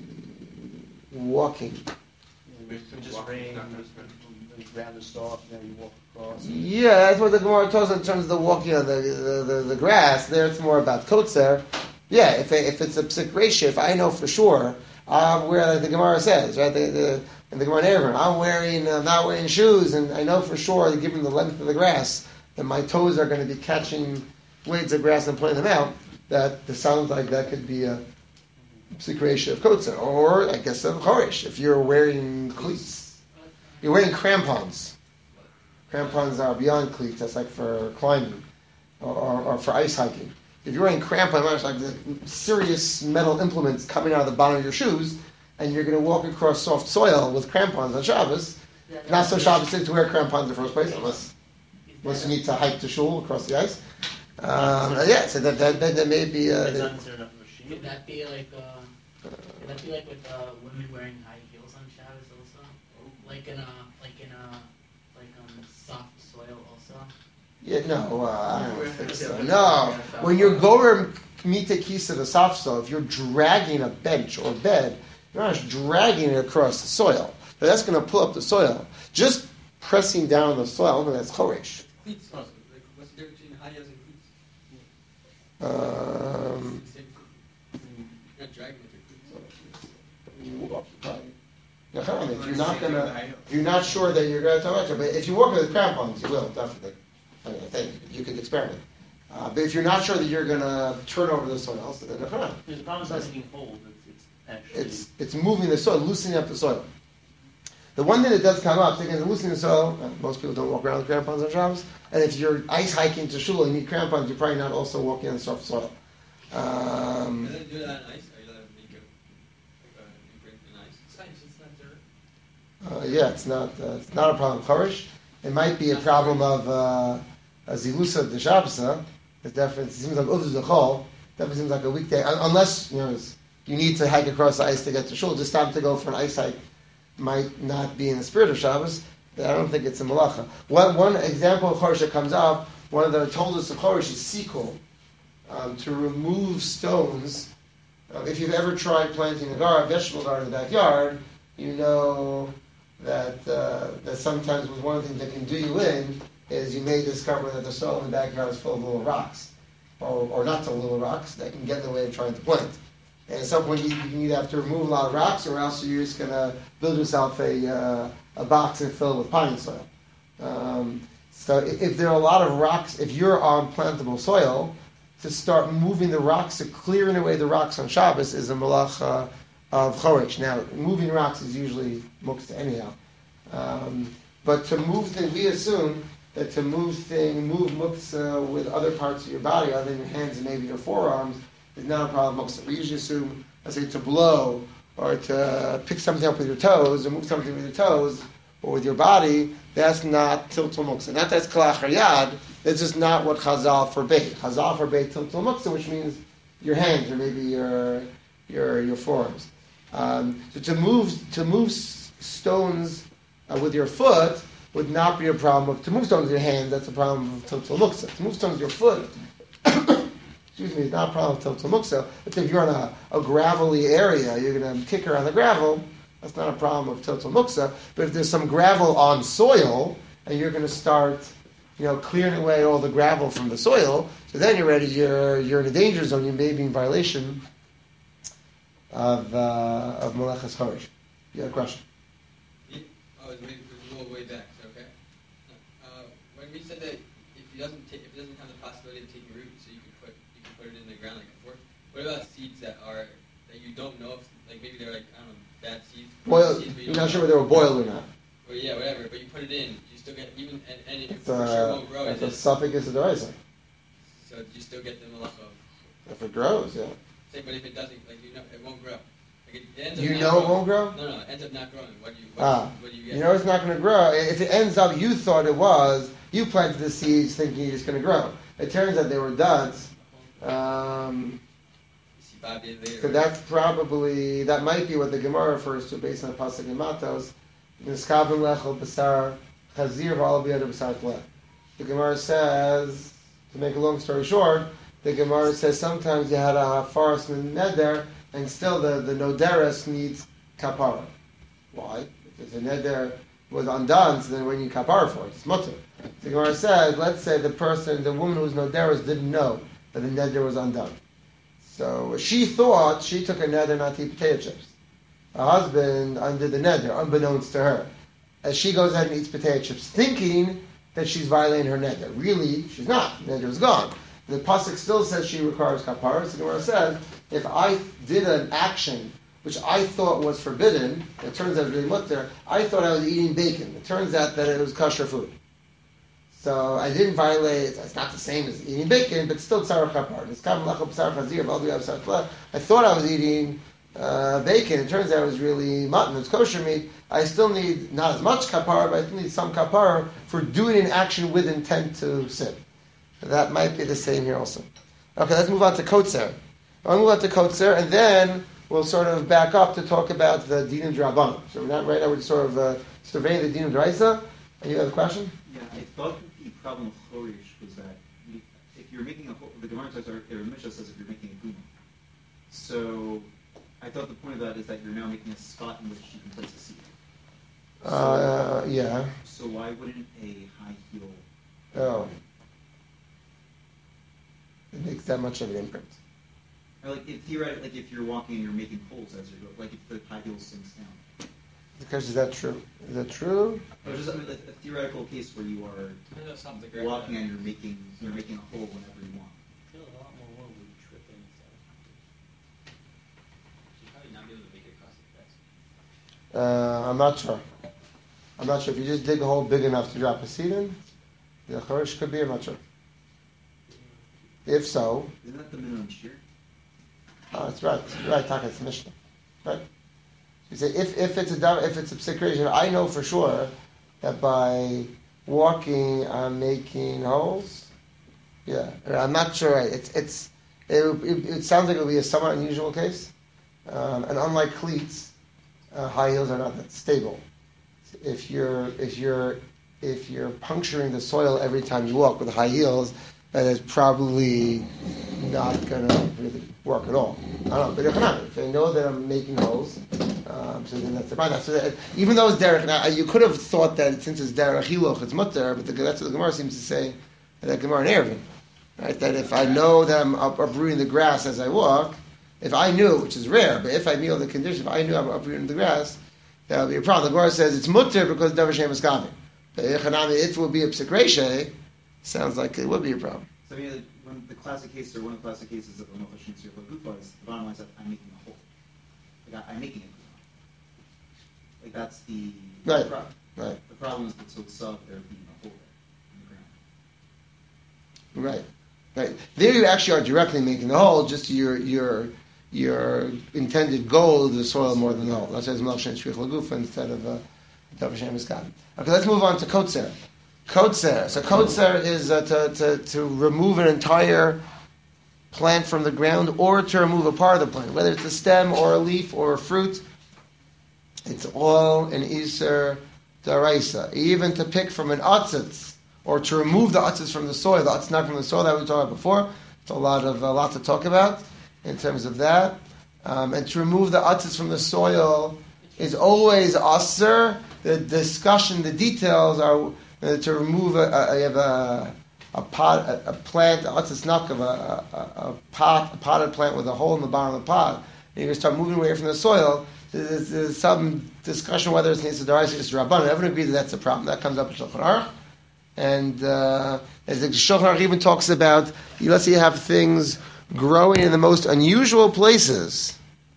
Uh, walking.
You know, just rain, you grab the stalk, now you walk across.
Yeah, that's what the Gemara talks in terms of the walking on the the, the, the grass. There, it's more about kotzer. Yeah, if if it's a psik ratio, if I know for sure, I'm where like the Gemara says, right? The, the, in the Gemara Erevin, I'm wearing, I'm not wearing shoes, and I know for sure that given the length of the grass, that my toes are going to be catching blades of grass and pulling them out. That it sounds like that could be a psik ratio of kotzer, or I guess of choresh. If you're wearing cleats, you're wearing crampons. Crampons are beyond cleats. That's like for climbing or, or, or for ice hiking. If you're wearing crampons, it's like the serious metal implements coming out of the bottom of your shoes, and you're going to walk across soft soil with crampons on Shabbos.
Yeah,
Not so Shabbos to wear crampons in the first place, unless unless you need to hike to shul across the ice. Um, yeah, so that that, that, that may be. Uh,
Is that considered enough of a sheet?
Would that be like uh, would that be like with uh, women wearing high heels on Shabbos also? Like in a like in a like um soft soil also?
Yeah, no, uh, I don't think so. No, when you're gorim mita kisa the soft soil, if you're dragging a bench or bed, you're not just dragging it across the soil. So that's going to pull up the soil. Just pressing down the soil, that's choresh.
Cleats. Like, what's the difference between hayas and cleats?
Um,
It's the same thing. You're not dragging with your cleats.
I mean, if you're not gonna, if you're not sure that you're gonna touch it, but if you walk with crampons, you will definitely. I mean, I think you could experiment. Uh, but if you're not sure that you're gonna turn over the soil, so then
Because the problem is not taking hold, it's, it's actually...
it's it's moving the soil, loosening up the soil. The one thing that does come up, thinking of loosening the soil, uh, most people don't walk around with crampons on Shabbos, and if you're ice hiking to shul and you need crampons, you're probably not also walking on soft soil. Um,
And then do that on ice, or you let it make it like a imprint in ice. It's nice, it's not dirt.
uh, yeah, it's not uh, it's not a problem. Chorish. It might be a problem of uh, a zilusa de Shabbos. It definitely it seems like Uzu Zechol. Definitely seems like a weekday, Un- unless you know you need to hike across the ice to get to shul. Just stop to go for an ice hike might not be in the spirit of Shabbos. I don't think it's a malacha. One one example of chorish that comes up. One of the toldus of chorish is sikul, um, to remove stones. Uh, if you've ever tried planting a garden, vegetable garden in the backyard, you know that uh, that sometimes with one of the things that can do you in is you may discover that the soil in the backyard is full of little rocks, or, or not so little rocks that can get in the way of trying to plant. And at some point you, you either have to remove a lot of rocks, or else you're just going to build yourself a uh, a box and fill it with potting soil. Um, so if, if there are a lot of rocks, if you're on plantable soil, to start moving the rocks, to clearing away the rocks on Shabbos is a malacha of choresh. Now, moving rocks is usually muktzah anyhow. Um, but to move things, we assume that to move thing, move muktzah with other parts of your body, other than your hands and maybe your forearms, is not a problem muktzah. We usually assume, let's say, to blow or to pick something up with your toes or move something with your toes or with your body, that's not tiltul muktzah. Not that's kalach yad. It's just not what Chazal forbade. Chazal forbade tiltul muktzah, which means your hands or maybe your your your forearms. Um, so to move to move s- stones uh, with your foot would not be a problem. To move stones with your hand, that's a problem of tiltul muktzah. To move stones with your foot, excuse me, it's not a problem of tiltul muktzah. But if you're on a, a gravelly area, you're going to kick around the gravel. That's not a problem of tiltul muktzah. But if there's some gravel on soil and you're going to start, you know, clearing away all the gravel from the soil, so then you're ready. You're you're in a danger zone. You may be in violation of uh, of Melechas Chorish. You have a question?
Yeah. Oh, it's way, it's a little way back. So okay. Uh, when we said that if it doesn't take, if it doesn't have the possibility of taking root, so you can put you can put it in the ground like a fork. What about seeds that are that you don't know if like maybe they're like I don't know bad seeds?
Boiled.
Seeds, but you
You're
don't
not sure
know.
whether they were boiled or not.
Or yeah, whatever. But you put it in, you still get even and, and it
It's
for sure
a,
won't grow.
it's
Is
a
it?
suffix is a deraisa.
So you still get the malacha of.
If it grows, yeah.
Say, but if it doesn't, like you know, it won't grow. Like it, it ends up
You
not
know it
growing.
won't grow?
No, no, it ends up not growing. What do you? What,
Ah.
what do you get?
You know it's not going to grow. If it ends up, you thought it was, you planted the seeds thinking it's going to grow. It turns out they were duds. Um,
You see five days later.
so that's probably, that might be what the Gemara refers to based on the Pasuk in Matos. Niskabim lechel basar chazir v'al biyad basar tleh. The Gemara says, to make a long story short, the Gemara says sometimes you had a forest in neder, and still the, the noderes needs kapara. Why? Because the neder was undone, so then when you kapara for it, it's mutter. The Gemara says, let's say the person, the woman who's noderes didn't know that the neder was undone. So she thought she took a neder not to eat potato chips. Her husband undid the neder, unbeknownst to her. As she goes ahead and eats potato chips, thinking that she's violating her neder. Really, she's not. The neder is gone. The pasuk still says she requires kapara. So the Gemara says, if I did an action which I thought was forbidden, it turns out it really mutter, I thought I was eating bacon. It turns out that it was kosher food. So I didn't violate, it's not the same as eating bacon, but still tzarech kapara. I thought I was eating uh, bacon. It turns out it was really mutton. It's kosher meat. I still need not as much kapara, but I still need some kapara for doing an action with intent to sin. That might be the same here also. Okay, let's move on to Kotzer. I'll move on to Kotzer, and then we'll sort of back up to talk about the Dinah D'Rabbanan. So we're not right now, we're sort of uh, surveying the Dinah D'Oraisa. And you have a question?
Yeah, I thought that the problem with Chorish was that you- if you're making a whole, the Gemara says, or or Mishnah says if you're making a Guma. So I thought the point of that is that you're now making a spot in which you can place a seed. So,
Uh, yeah.
so why wouldn't a high heel?
Oh. It makes that much of an imprint.
Or like if theoretically, like if you're walking and you're making holes as you go, like if the high heel sinks down.
The question is that true? Is that true?
Or just I mean, like a theoretical case where you are
Depends on something the ground.
walking and you're making you're making a hole whenever you want.
I feel a lot more when we trip in.
You'd probably not be able to make it across the fence.
Uh, I'm not sure. I'm not sure. If you just dig a hole big enough to drop a seed in, the Chorish could be, I'm not sure. If so,
Isn't that the minimum shear?
oh, that's right. You're right, Taka, it's the Mishnah. Right? You say, if, if it's a dav- if it's a psikration, I know for sure that by walking I'm making holes. Yeah, I'm not sure. It's it's it, it, it sounds like it would be a somewhat unusual case, um, and unlike cleats, uh, high heels are not that stable. If you're if you're if you're puncturing the soil every time you walk with high heels, that is probably not going to really work at all. I don't know, but if they know that I'm making holes, um, so then that's the problem. So that, even though it's derech, now you could have thought that since it's derech hiloch, it's mutter, but the, that's what the Gemara seems to say, that Gemara in Eruvin, right? That if I know that I'm up, uprooting the grass as I walk, if I knew, which is rare, but if I knew the condition, if I knew I'm uprooting the grass, that would be a problem. The Gemara says it's mutter because davar shem is gavin. If it would be a psikreshe, sounds like it would be a problem.
So I mean, like, one, the classic case, or one of the classic cases of a Mochashin Tzircha Gufa is the bottom line is that I'm making a hole. Like I, I'm making a Guma. Like that's the,
Right.
the problem.
Right.
The problem is the Tzotzah, there being a hole there in the ground.
Right. Right. There you actually are directly making the hole, just your your your intended goal of the soil more than the hole. That's why it's Melchin Shvich Lagufa instead of uh, Davashem Eskan. Okay, let's move on to Kotzer. Kotzer. So Kotzer is uh, to, to, to remove an entire plant from the ground or to remove a part of the plant, whether it's a stem or a leaf or a fruit. It's all an Iser Daraisa. Even to pick from an Atzitz or to remove the Atzitz from the soil, the Atzitz not from the soil that we talked about before. It's a lot of a lot to talk about in terms of that. Um, and to remove the Atzitz from the soil is always Aser. The discussion, the details are uh, to remove a, a, you have a, a pot, a, a plant, what's a snuck of a, a, a pot, a potted plant with a hole in the bottom of the pot. And you're going to start moving away from the soil. There's, there's some discussion whether it's Nisa Daraisa or Rabbanan. Everyone agrees that that's a problem. That comes up in Shulchan Aruch. And uh, as the Shulchan Aruch even talks about, let's say you have things growing in the most unusual places.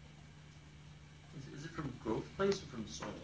Is, is it from growth place or from soil?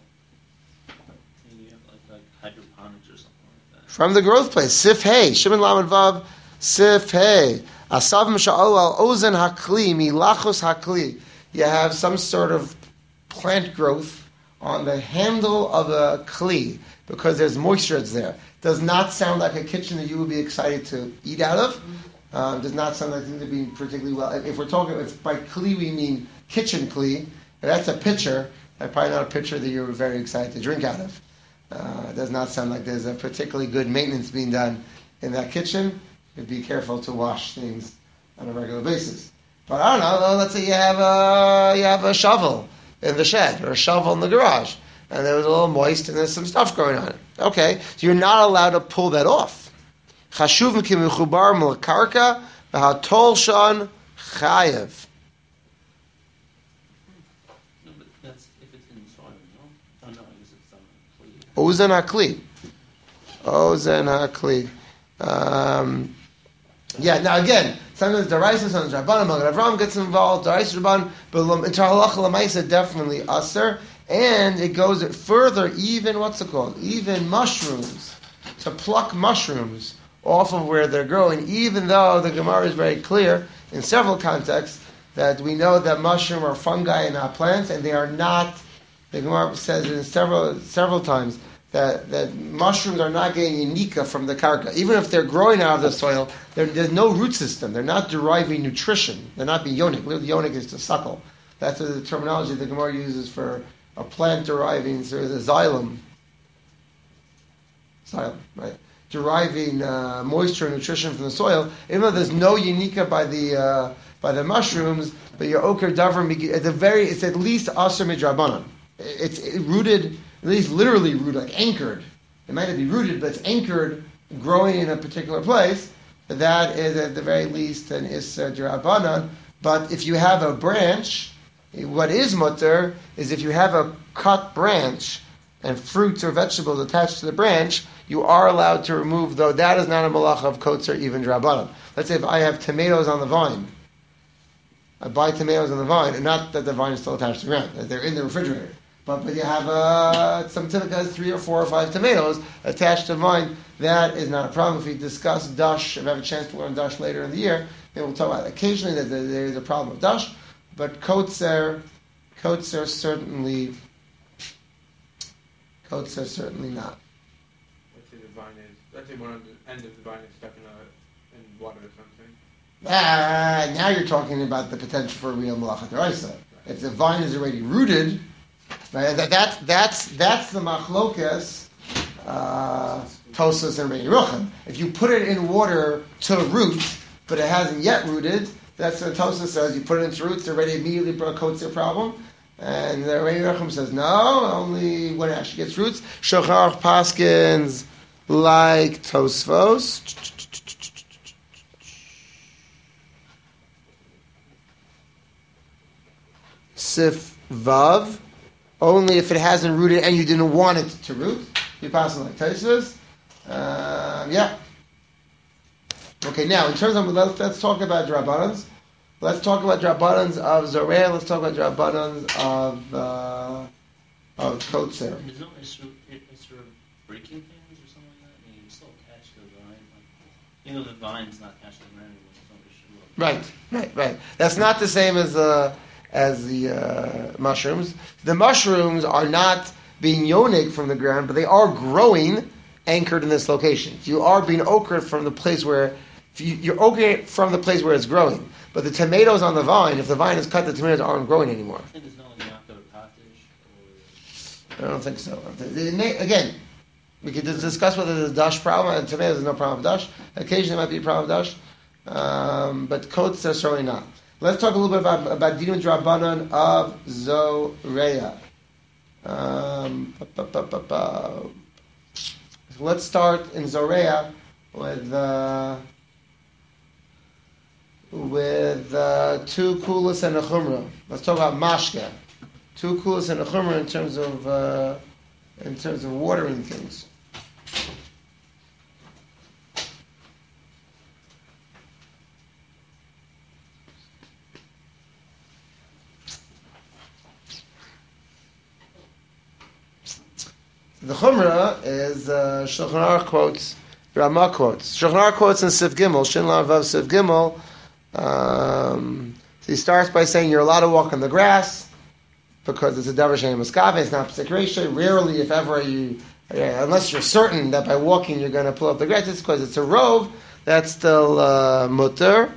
Maybe like, like hydroponics or something like that.
From the growth place. Sif Hey. Shimon Lamed Vav. Sif Hey. Asavim Sha'ol al Ozen Hakli. Milachos Hakli. You have some sort of plant growth on the handle of a kli because there's moisture that's there. Does not sound like a kitchen that you would be excited to eat out of. Um, does not sound like things to be particularly well. If we're talking, if by kli we mean kitchen kli, if that's a pitcher, that's probably not a pitcher that you're very excited to drink out of. Uh, it does not sound like there's a particularly good maintenance being done in that kitchen. You'd be careful to wash things on a regular basis. But I don't know. Let's say you have a you have a shovel in the shed or a shovel in the garage, and there was a little moist and there's some stuff growing on it. Okay, so you're not allowed to pull that off. Chashuv ki mechubar melkarka v'hatol shan chayev.
No, but that's if it's in soil, no? Oh no, I guess it's on a clay.
Ozen hakli. Ozen hakli. Um, yeah. Now again, sometimes Daraisa, sometimes Rabbanan, Magen Avraham gets involved. Daraisa, Rabbanan, but into halacha lemaisa definitely aser. And it goes further, even, what's it called? Even mushrooms. To pluck mushrooms off of where they're growing, even though the Gemara is very clear in several contexts that we know that mushroom are fungi and not plants, and they are not, the Gemara says it in several several times, that, that mushrooms are not getting unika from the karka. Even if they're growing out of the soil, there's no root system. They're not deriving nutrition. They're not being yonik. Yonik is to suckle. That's the terminology the Gemara uses for a plant deriving through the xylem, xylem, right? Deriving uh, moisture and nutrition from the soil. Even though there's no unika by the uh, by the mushrooms, but your oker davar at the very, it's at least aser midrabanan. It's it rooted, at least literally rooted, like anchored. It might not be rooted, but it's anchored, growing in a particular place. That is at the very least an iser drabanan. But if you have a branch, what is mutter is if you have a cut branch and fruits or vegetables attached to the branch, you are allowed to remove, though that is not a malacha of kotzer, even drabanan. Let's say if I have tomatoes on the vine, I buy tomatoes on the vine, and not that the vine is still attached to the ground, that they're in the refrigerator. But, but you have uh, some typical has three or four or five tomatoes attached to the vine, that is not a problem. If we discuss dash, if I have a chance to learn dash later in the year, then we'll talk about it. Occasionally that there is a problem of dash. But kotzer, kotzer certainly, kotzer certainly not.
Let's say the vine is, let's say one of the end of the vine is stuck in, a, in water or something.
Ah, now you're talking about the potential for a real malacha deraisa. If the vine is already rooted, right, that, that, that's, that's the machlokas, uh, Tosas and Rei Yerucham. If you put it in water to root, but it hasn't yet rooted, that's what Tosas says. You put it into roots, already immediately coats their problem. And the Rei Yerucham says, no, only when it actually gets roots. Shulchan Aruch paskins like Tosfos. Sif Vav. Only if it hasn't rooted and you didn't want it to root. You pass it like Tosfos. Um, yeah. Okay, now in terms of let's, let's talk about Drabanans. Let's talk about Drabanans of Zoreya. Let's talk about Drabanans of uh, of Kotzer.
There's no issue, issue of breaking things or something like that. I mean, you still attach to the vine. Like, you know, the vine's not attached to the ground anymore. There's no issue.
Right, right, right. That's not the same as uh, as the uh, mushrooms. The mushrooms are not being yonik from the ground, but they are growing anchored in this location. You are being okered from the place where you, you're okered from the place where it's growing. But the tomatoes on the vine, if the vine is cut, the tomatoes aren't growing anymore.
I think there's no like Yaakov Potash or.
I don't think so. Again, we could discuss whether there's a dash problem. And tomatoes, there's no problem with dash. Occasionally, there might be a problem with dash, um, but coats are certainly not. Let's talk a little bit about about Dinun Drabanan of Zoreya. Um, ba, ba, ba, ba. So let's start in Zoreya with uh, with uh, two kulas and a chumrah. Let's talk about mashke. Two kulas and a chumrah in terms of uh, in terms of watering things. The Chumrah is uh, Shulchan Aruch quotes, Ramah quotes. Shulchan Aruch quotes in Sif Gimel, Shin Lav Vav Sif Gimel. Um, so he starts by saying you're allowed to walk on the grass because it's a davar she'ein muskave, it's not psik reisha. Rarely, if ever, you, uh, unless you're certain that by walking you're going to pull up the grass, it's because it's a rove. That's still uh, mutter.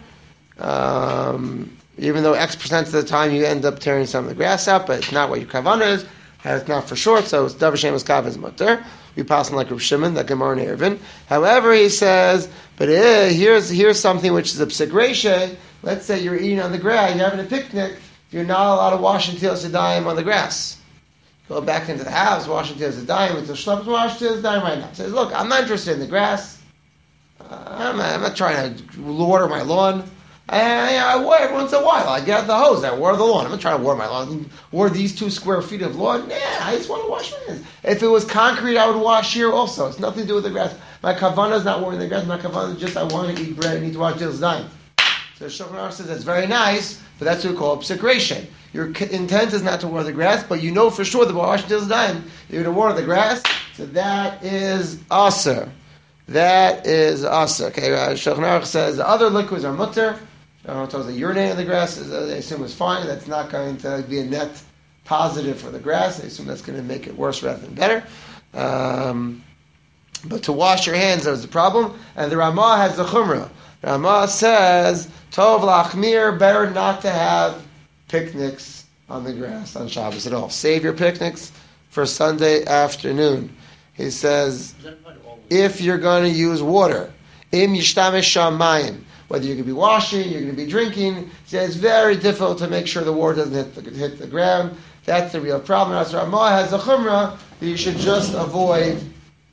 Um, even though X percent of the time you end up tearing some of the grass out, but it's not what your kavanah is. It's not for short, so it's davar she'ein muskave is mutter. We pass on like Reb Shimon, that Gemara in Eruvin. However, he says, but uh, here's here's something which is a psik reisha. Let's say you're eating on the grass, you're having a picnic. You're not allowed to wash until Sedayim on the grass. Go back into the house, wash until Sedayim, until Shlap, wash until Sedayim right now. He says, look, I'm not interested in the grass. Uh, I'm, not, I'm not trying to water my lawn. I, I water every once in a while. I get out the hose, I water the lawn. I'm not trying to water my lawn. Water these two square feet of lawn? Nah, I just want to wash my hands. If it was concrete, I would wash here also. It's nothing to do with the grass. My kavanah is not watering the grass. My kavanah is just, I want to eat bread. I need to wash till Sedayim. So Shulchan Aruch says that's very nice, but that's what we call psik reisha. Your intent is not to water the grass, but you know for sure that by washing till Sedayim, you're going to water the grass. So that is aser. That is aser. Okay, uh, Shulchan Aruch says the other liquids are mutter. Shulchan Aruch tells that urinating in the grass is, uh, they assume is fine. That's not going to be a net positive for the grass. They assume that's going to make it worse rather than better. Um, but to wash your hands, that was the problem. And the Ramah has the chumrah. Ramah says, Tov lachmir, better not to have picnics on the grass on Shabbos at all. Save your picnics for Sunday afternoon. He says, if you're going to use water, im yishtamesh shamayim, whether you're going to be washing, you're going to be drinking, he says it's very difficult to make sure the water doesn't hit the, hit the ground. That's the real problem. As Ramah has a chumrah, you should just avoid,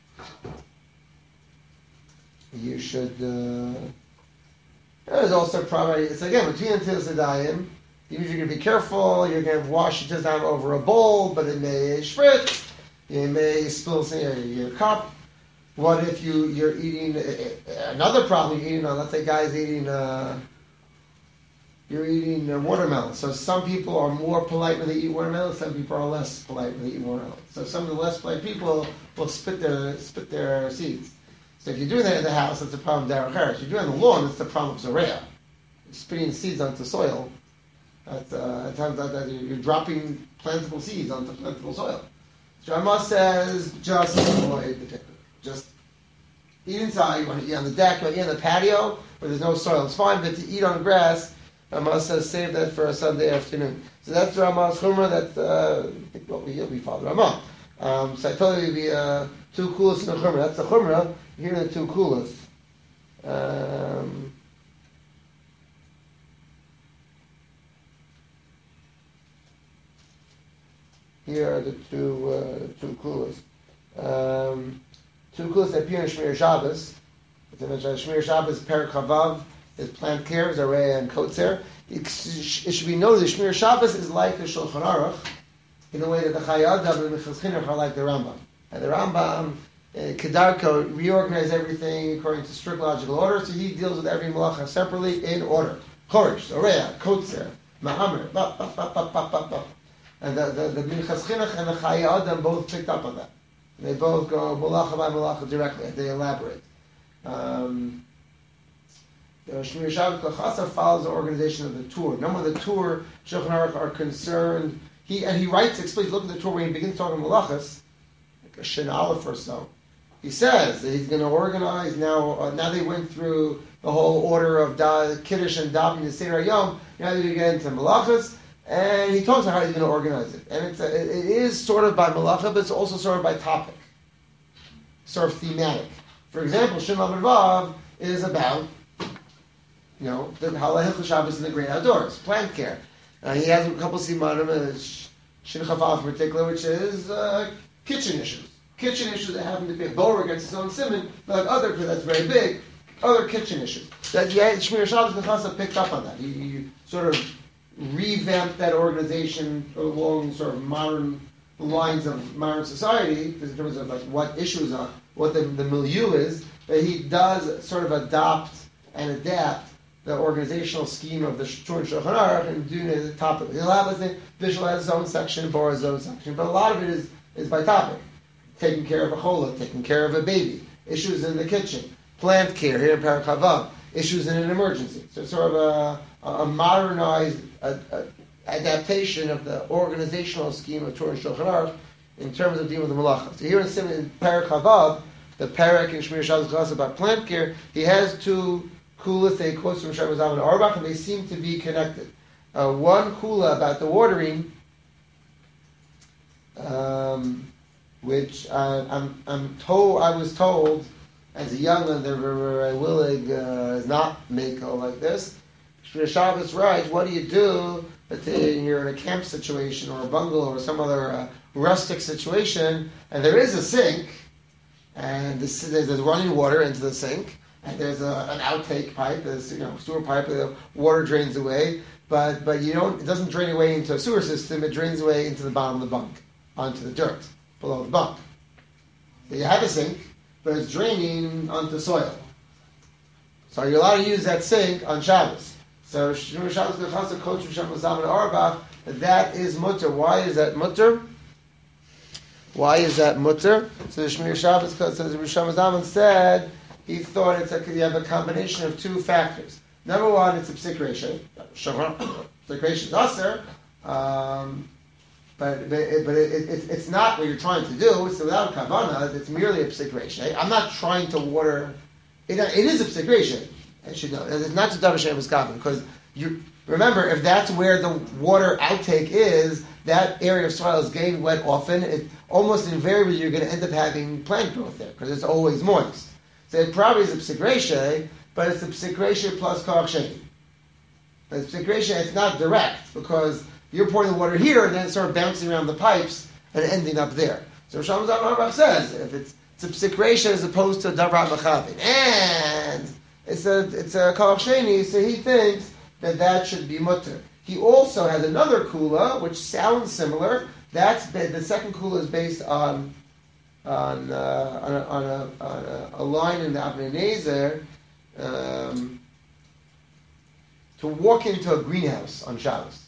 you should, uh, there's also a problem. It's again between until Sedayim. You're going to be careful. You're going to wash it down over a bowl, but it may spritz. You may spill some in your cup. What if you you're eating uh, another problem? You're eating. Uh, let's say guys eating. Uh, you're eating uh, watermelon. So some people are more polite when they eat watermelon. Some people are less polite when they eat watermelon. So some of the less polite people will spit their spit their seeds. So if you're doing that in the house, that's the problem of Derech Eretz. If you're doing it on the lawn, it's the problem of Zoreya. You're spitting seeds onto soil. At, uh, at times like that, you're dropping plantable seeds onto plantable soil. So Ramah says, just avoid the picnic. Just eat inside. You want to eat on the deck, you want to eat on the patio, where there's no soil. It's fine, but to eat on grass, Ramah says, save that for a Sunday afternoon. So that's Ramah's chumrah. That uh, I think what we we follow Ramah. Um, so I told you it'd be uh, two kulas and a chumrah. That's the chumrah. Here are the two kulas. Um, here are the two uh, two kulas. Um, two kulas that appear in Shmir Shabbos. As I mentioned, Shmir Shabbos, Perek Chavav is plant care, Zoreya and Kotzer. It, it should be noted that Shmir Shabbos is like the Shulchan Aruch in a way that the Chayei Adam and the Chizkinuch are like the Rambam. And the Rambam uh, Kedarko, reorganize everything according to strict logical order, so he deals with every malacha separately in order. Chorish, Orea, Kotzer, Ma'amer, ba, ba, ba, ba, ba, ba, ba. And the, the, the Minchas Chinuch and the Chayei Adam both picked up on that. They both go malacha by malacha directly, they elaborate. Um, the Shmir Shabbat Klachasa follows the organization of the tour. Number the tour, Shulchan Aruch are concerned, he and he writes, explains, look at the tour where he begins talking malachas, like a Shin Aleph or so. He says that he's going to organize, now uh, now they went through the whole order of da, Kiddush and Davening the Seder Yom, now they're going to get into malachas, and he talks about how he's going to organize it. And it's a, it, it is sort of by malacha, but it's also sort of by topic, sort of thematic. For example, Shin Lamed Vav is about, you know, the Halachah Shabbos in the great outdoors, plant care. Uh, he has a couple of simanim, uh, Shin Chafaf in particular, which is uh, kitchen issues. Kitchen issues that happen to be a Borer gets its own simon, but like other, because that's very big, other kitchen issues. That yeah, Shmir Shabbos Nechasa picked up on that. He, he sort of revamped that organization along sort of modern lines of modern society, because in terms of like what issues are, what the, the milieu is, that he does sort of adopt and adapt the organizational scheme of the Shulchan Aruch and doing it as a topic. He'll have a visual has his own section, Bor has his own section, but a lot of it is, is by topic. Taking care of a chola, taking care of a baby, issues in the kitchen, plant care, here in Perek Havav, issues in an emergency. So it's sort of a, a modernized a, a adaptation of the organizational scheme of Torah and Shulchan Aruch in terms of dealing with the malacha. So here in, in Perek Havav, the Perek in Shmir Shabbos Chas about plant care, he has two kulas that he quotes from Shem Zalman Auerbach, and they seem to be connected. Uh, one kula about the watering, um, which uh, I'm I'm told I was told as a young one that Rabbi Willig uh, is not mako like this. Shmir Shabbos writes, what do you do if you're in a camp situation or a bungalow or some other uh, rustic situation, and there is a sink, and this, there's running water into the sink, and there's a, an outtake pipe, there's you know sewer pipe, the water drains away, but but you don't it doesn't drain away into a sewer system, it drains away into the bottom of the bunk, onto the dirt below the bunk. So you have a sink, but it's draining onto soil. So you're allowed to use that sink on Shabbos. So Shmir Shabbos Nechasa quotes from Shem Zalman Auerbach that that is mutter. Why is that mutter? Why is that mutter? So the Shmir Shabbos says Shem Zalman said he thought it's a, you have a combination of two factors. Number one, it's a psik ratio. Psik ratio is aser, um, but but, it, but it, it, it's not what you're trying to do. It's without kavana. It's merely a psik ratio. I'm not trying to water. It, it is a psik ratio. I should know. It's not to Davar Shem Miskaven, because you remember if that's where the water outtake is, that area of soil is getting wet often. It almost invariably you're going to end up having plant growth there because it's always moist. So it probably is a psik ratio, but it's a psik ratio plus koach sheni. But it's psik ratio, it's not direct because you're pouring the water here and then it's sort of bouncing around the pipes and ending up there. So Shem Zalman Auerbach says if it's it's a psik ratio as opposed to davar mechavin, and it's a it's a koach sheni, so he thinks that that should be mutter. He also has another kula which sounds similar. That's the second kula is based on on uh, on, a, on, a, on a, a line in the Avnei Nezer, um, to walk into a greenhouse on Shabbos.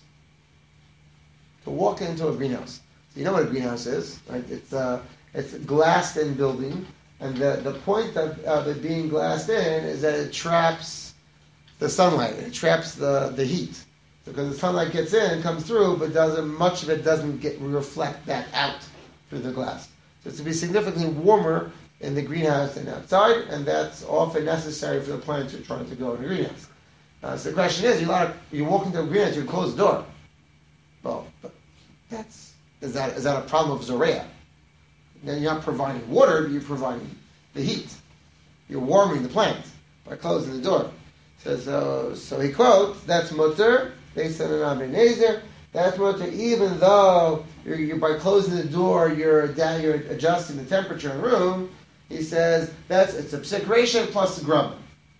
To walk into a greenhouse. So you know what a greenhouse is, right? It's uh, it's a glassed-in building, and the, the point of, of it being glassed in is that it traps the sunlight. It traps the, the heat. Because the sunlight gets in, comes through, but doesn't much of it doesn't get reflect back out through the glass. So it's to be significantly warmer in the greenhouse than outside, and that's often necessary for the plants you're trying to grow in the greenhouse. Uh, so the question is, you lot you walk into a greenhouse, you close the door. Well, but that's is that is that a problem of Zorea? Then you're not providing water, but you're providing the heat. You're warming the plant by closing the door. So so, so he quotes, that's mutter, based on an Avnei Nezer. That's mutter, even though you're, you're by closing the door, you're down, you're adjusting the temperature in the room. He says that's it's a psik ratio plus the grub.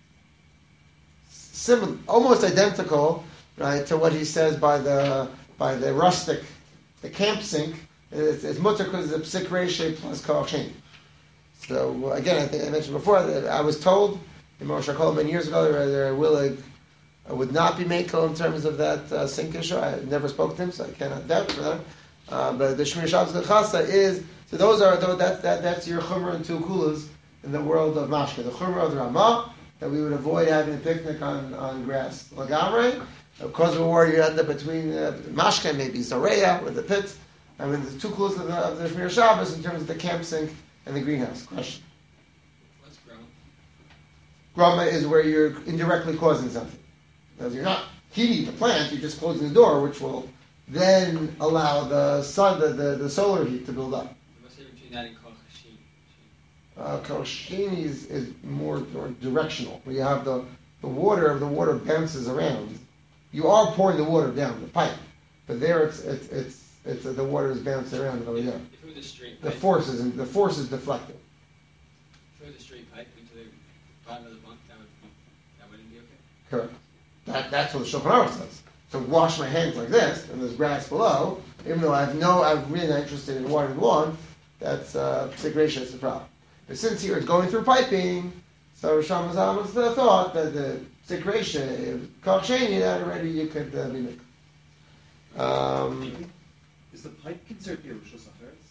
Similar, almost identical, right, to what he says by the by the rustic, the camp sink. It's, it's mutter because it's a psik ratio plus koach sheni. So again, I think I mentioned before that I was told in Moshe Kol many years ago that they're willing. I would not be Mako in terms of that uh, sink issue. I never spoke to him, so I cannot doubt for that. Uh, but the Shmir Shabbos Chasa is, so those are, though, that, that, that's your Chumrah and two Kulas in the world of Mashka. The Chumrah of the Ramah, that we would avoid having a picnic on, on grass. Lagamre, of course, of war, you end up between uh, Mashka and maybe Zareya, with the pit. I mean, the two Kulas of the, of the Shmir Shabbos in terms of the camp sink and the greenhouse. Question.
What's Grama?
Grama is where you're indirectly causing something. Because you're not heating the plant, you're just closing the door, which will then allow the sun, the, the, the solar heat to build up.
What's the difference between that and Kochashin?
Uh, Koshini is, is more, more directional. Where you have the, the water, the water bounces around. You are pouring the water down the pipe, but there it's it's it's, it's uh, the water is bouncing around over there.
If it was a straight
The
pipe,
force is the force is deflecting.
if it was a straight pipe into the bottom of the bunk, that would that wouldn't be okay.
Correct. That, that's what the Shulchan Aruch says. So wash my hands like this, and there's grass below. Even though I have no, I'm really not interested in watering the lawn. That's uh, Sigration is the problem. But since here it's going through piping, so Rishon Mazam was the thought that the Sigration, Kalchani, that already you could uh, be mixed. Um,
Is the pipe considered Yerushas Acheres?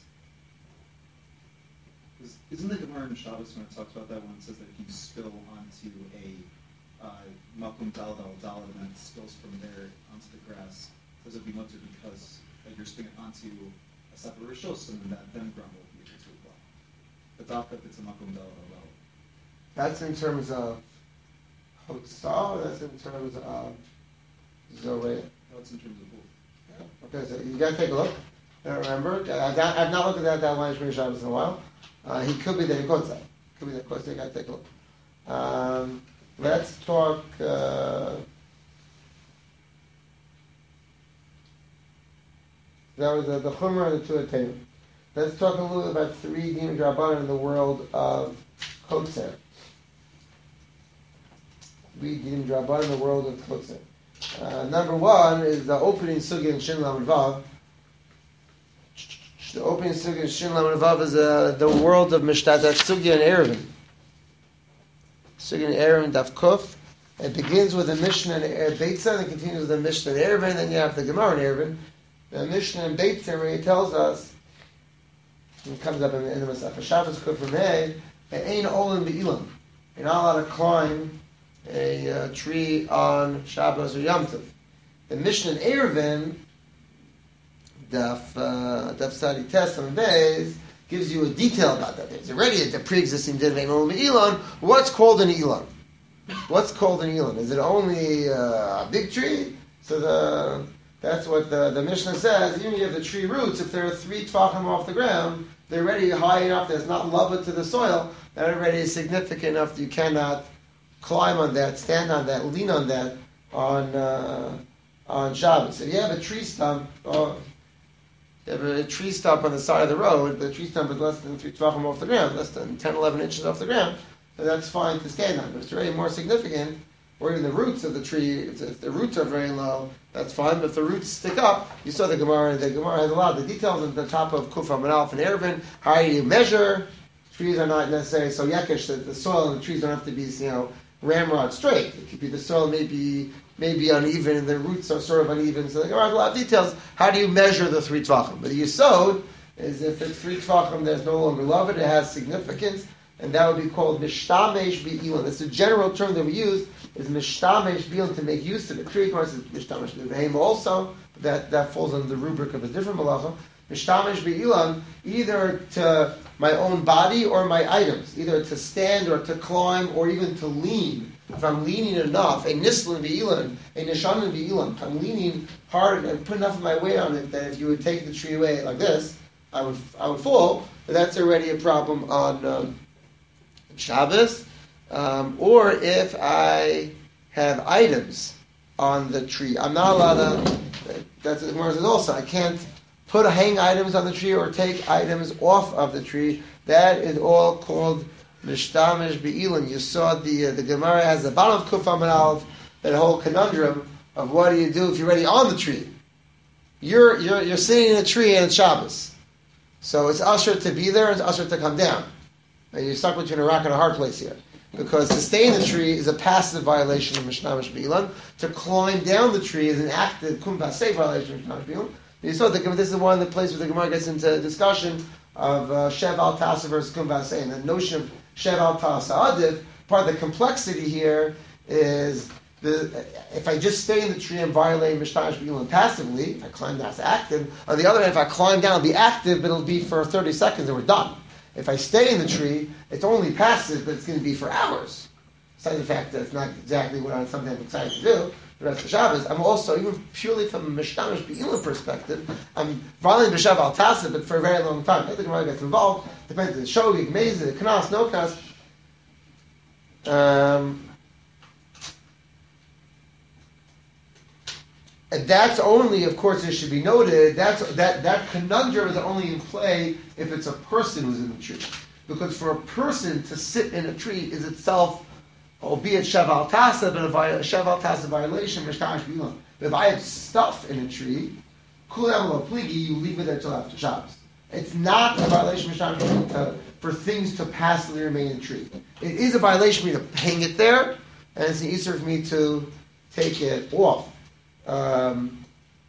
Is- Isn't the Gemara in Shabbos when it talks about that when it says that if you spill onto a uh, Malkum Dal Dal Dal and then it spills from there onto the grass, does it be mutter because like, you're spilling it onto a separate Rishos and then that then Grama will be able to apply? But Dafka if it's a Malkum Dal Dal Dal.
that's in terms of Hotzah, that's in terms of Zoreh.
That's in terms of both.
Okay, so you got to take a look. I don't remember. I've not, I've not looked at that, that line of Shmir Shabbos in a while. Uh, he could be that he quotes that. Could be that quotes that. You got to take a look. Um, let's talk. Uh, that was the, the Chumrah and the Tuatayim. Let's talk a little bit about three Din Drabanan in the world of Kotzer. Three Din Drabanan in the world of Kotzer. Uh, number one is the opening sugi in Shin Lamed Vav. The opening sugi in Shin Lamed Vav is uh, the world of Mishtatat Sugi and Erevin. Sugi and Erevin Daf Kuf. It begins with the Mishnah and er- Beitzah, and it continues with the Mishnah and Erevin, and then you have the Gemara and Erevin. The Mishnah and Beitzah where he tells us, it comes up in the, in the Masechah Shabbos Kuf from Hey, Ein Olim Be'ilam. You're not allowed to climb a uh, tree on Shabbos or Yom Tov. The Mishnah in Erevin, Daf uh, Daf Sadi Tes on Beis, gives you a detail about that. There's already a pre-existing din of Ein Olim Be'ilam. What's called an Elam? What's called an Elam? Is it only uh, a big tree? So the that's what the, the Mishnah says. Even if you have the tree roots, if they're three tvachim off the ground, they're already high enough that it's not lava to the soil. That already is significant enough that you cannot climb on that, stand on that, lean on that on uh, on Shabbos. If you have a tree stump, or you have a tree stump on the side of the road, the tree stump is less than three tvachim off the ground, less than ten, eleven inches off the ground, then that's fine to stand on. But it's already more significant, or even the roots of the tree, if, if the roots are very low, that's fine. But if the roots stick up, you saw the Gemara, the Gemara has a lot of the details at the top of Kuf Amud Aleph and Erevin. How do you measure? Trees are not necessarily so yekish that the soil and the trees don't have to be, you know, ramrod straight. It could be the soil may be, may be uneven and the roots are sort of uneven. So the Gemara has a lot of details. How do you measure the three tvachim? But the Yisod is if it's three tvachim, there's no longer love it. It has significance. And that would be called mishtamesh be'ilan. That's the general term that we use, is mishtamesh be'ilan, to make use of it. Three course is mishtamesh be'ilan also, but that, that falls under the rubric of a different malacha. Mishtamesh be'ilan, either to my own body or my items, either to stand or to climb or even to lean. If I'm leaning enough, a nislan be'ilan, a nishanan be'ilan, if I'm leaning hard and put enough of my weight on it that if you would take the tree away like this, I would I would fall, but that's already a problem on um, Shabbos, um, or if I have items on the tree. I'm not allowed to, that's what Gemara says also, I can't put hang items on the tree or take items off of the tree. That is all called mishtamish be'ilan. You saw the uh, the Gemara has the bottom of Kuf Amud Aleph, that whole conundrum of what do you do if you're already on the tree. You're you're you're sitting in a tree and it's Shabbos. So it's usher to be there and it's usher to come down. Now you're stuck between a rock and a hard place here. Because to stay in the tree is a passive violation of Mishnah Mishbilan. To climb down the tree is an active kumbaseh violation of Mishnah Mishbilan. You saw that this is one of the places where the Gemara gets into discussion of uh, Shev al Tasa versus kumbaseh. And the notion of Shev al Tasa Adif, part of the complexity here is the, if I just stay in the tree and violate Mishnah Mishbilan passively, if I climb down, it's active. On the other hand, if I climb down, it'll be active, but it'll be for thirty seconds and we're done. If I stay in the tree, it's only passive, but it's going to be for hours. Besides the fact that it's not exactly what I'm something I'm excited to do the rest of Shabbos, I'm also, even purely from a Mishnah Be'ilah perspective, I'm violating B'Shav al Tasa, but for a very long time. I think the Gemara gets involved, depends on the shogig, mezid, the knas, no knas. Um, And that's only, of course, it should be noted, that's, that, that conundrum is only in play if it's a person who's in the tree. Because for a person to sit in a tree is itself, albeit Shev al Tasa, but a Shev al Tasa violation, Mishtash Bilam. But if I have stuff in a tree, Kulam lo pligi, you leave it there till after Shabbos. It's not a violation Mishtash Bilam for things to passively remain in the tree. It is a violation for me to hang it there, and it's easier for me to take it off. Um,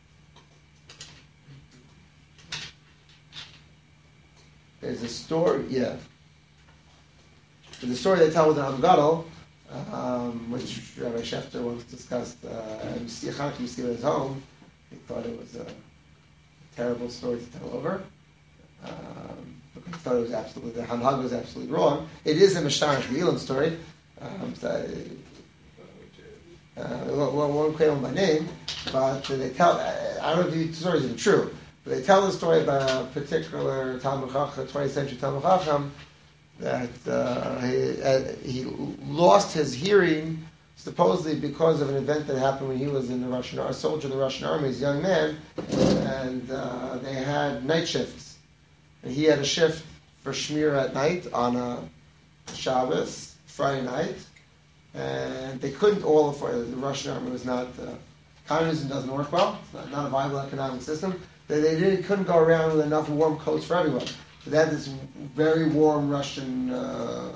there's a story, yeah. There's a story they tell with an Amgadol, um, which Rabbi Schefter once discussed. Uh, see at his home. He thought it was a terrible story to tell over. Um, because he thought it was absolutely, the Hanhag was absolutely wrong. It is a Mishnah Be'ilah story. Um, so, Uh, well, won't claim my name, but they tell, I don't know if the story is even true, but they tell the story about a particular Talmud Chacham, twentieth century Talmud Chacham, that uh, he, uh, he lost his hearing supposedly because of an event that happened when he was in the Russian, a soldier in the Russian army, he's a young man, and uh, they had night shifts. And he had a shift for Shmir at night on a Shabbos, Friday night, and they couldn't all afford. The Russian army was not uh, communism doesn't work well. It's not, not a viable economic system. They, they didn't couldn't go around with enough warm coats for everyone. So they had this very warm Russian uh,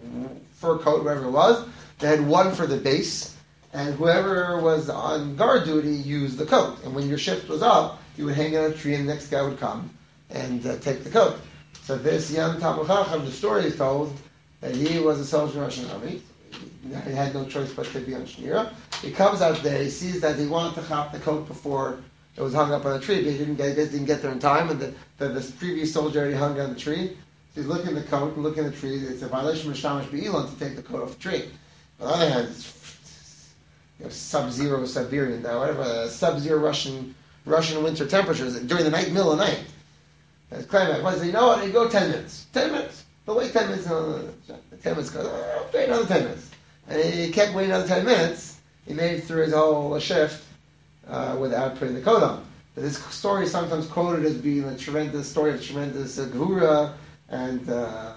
fur coat, whatever it was. They had one for the base, and whoever was on guard duty used the coat. And when your shift was up, you would hang on a tree, and the next guy would come and uh, take the coat. So this young Talmud Chacham, the story is told that he was a soldier in the Russian army. He had no choice but to be on Shnira. He comes out there, he sees that he wanted to chop the coat before it was hung up on the tree, but he didn't get, didn't get there in time, and the, the, the previous soldier already hung on the tree. So he's looking at the coat and looking at the tree. It's a violation of Shamash Be'ilah to take the coat off the tree. On the other hand, it's you know, sub-zero Siberian, uh, whatever, uh, sub-zero Russian Russian winter temperatures during the night, middle of the night. And it's climbing back. He said, you know what, you go ten minutes. Ten minutes. But wait ten minutes. No, ten minutes goes, oh, wait another ten minutes. And he kept waiting another ten minutes. He made it through his whole shift uh, without putting the coat on. But this story is sometimes quoted as being a tremendous story of tremendous uh, gevura and uh,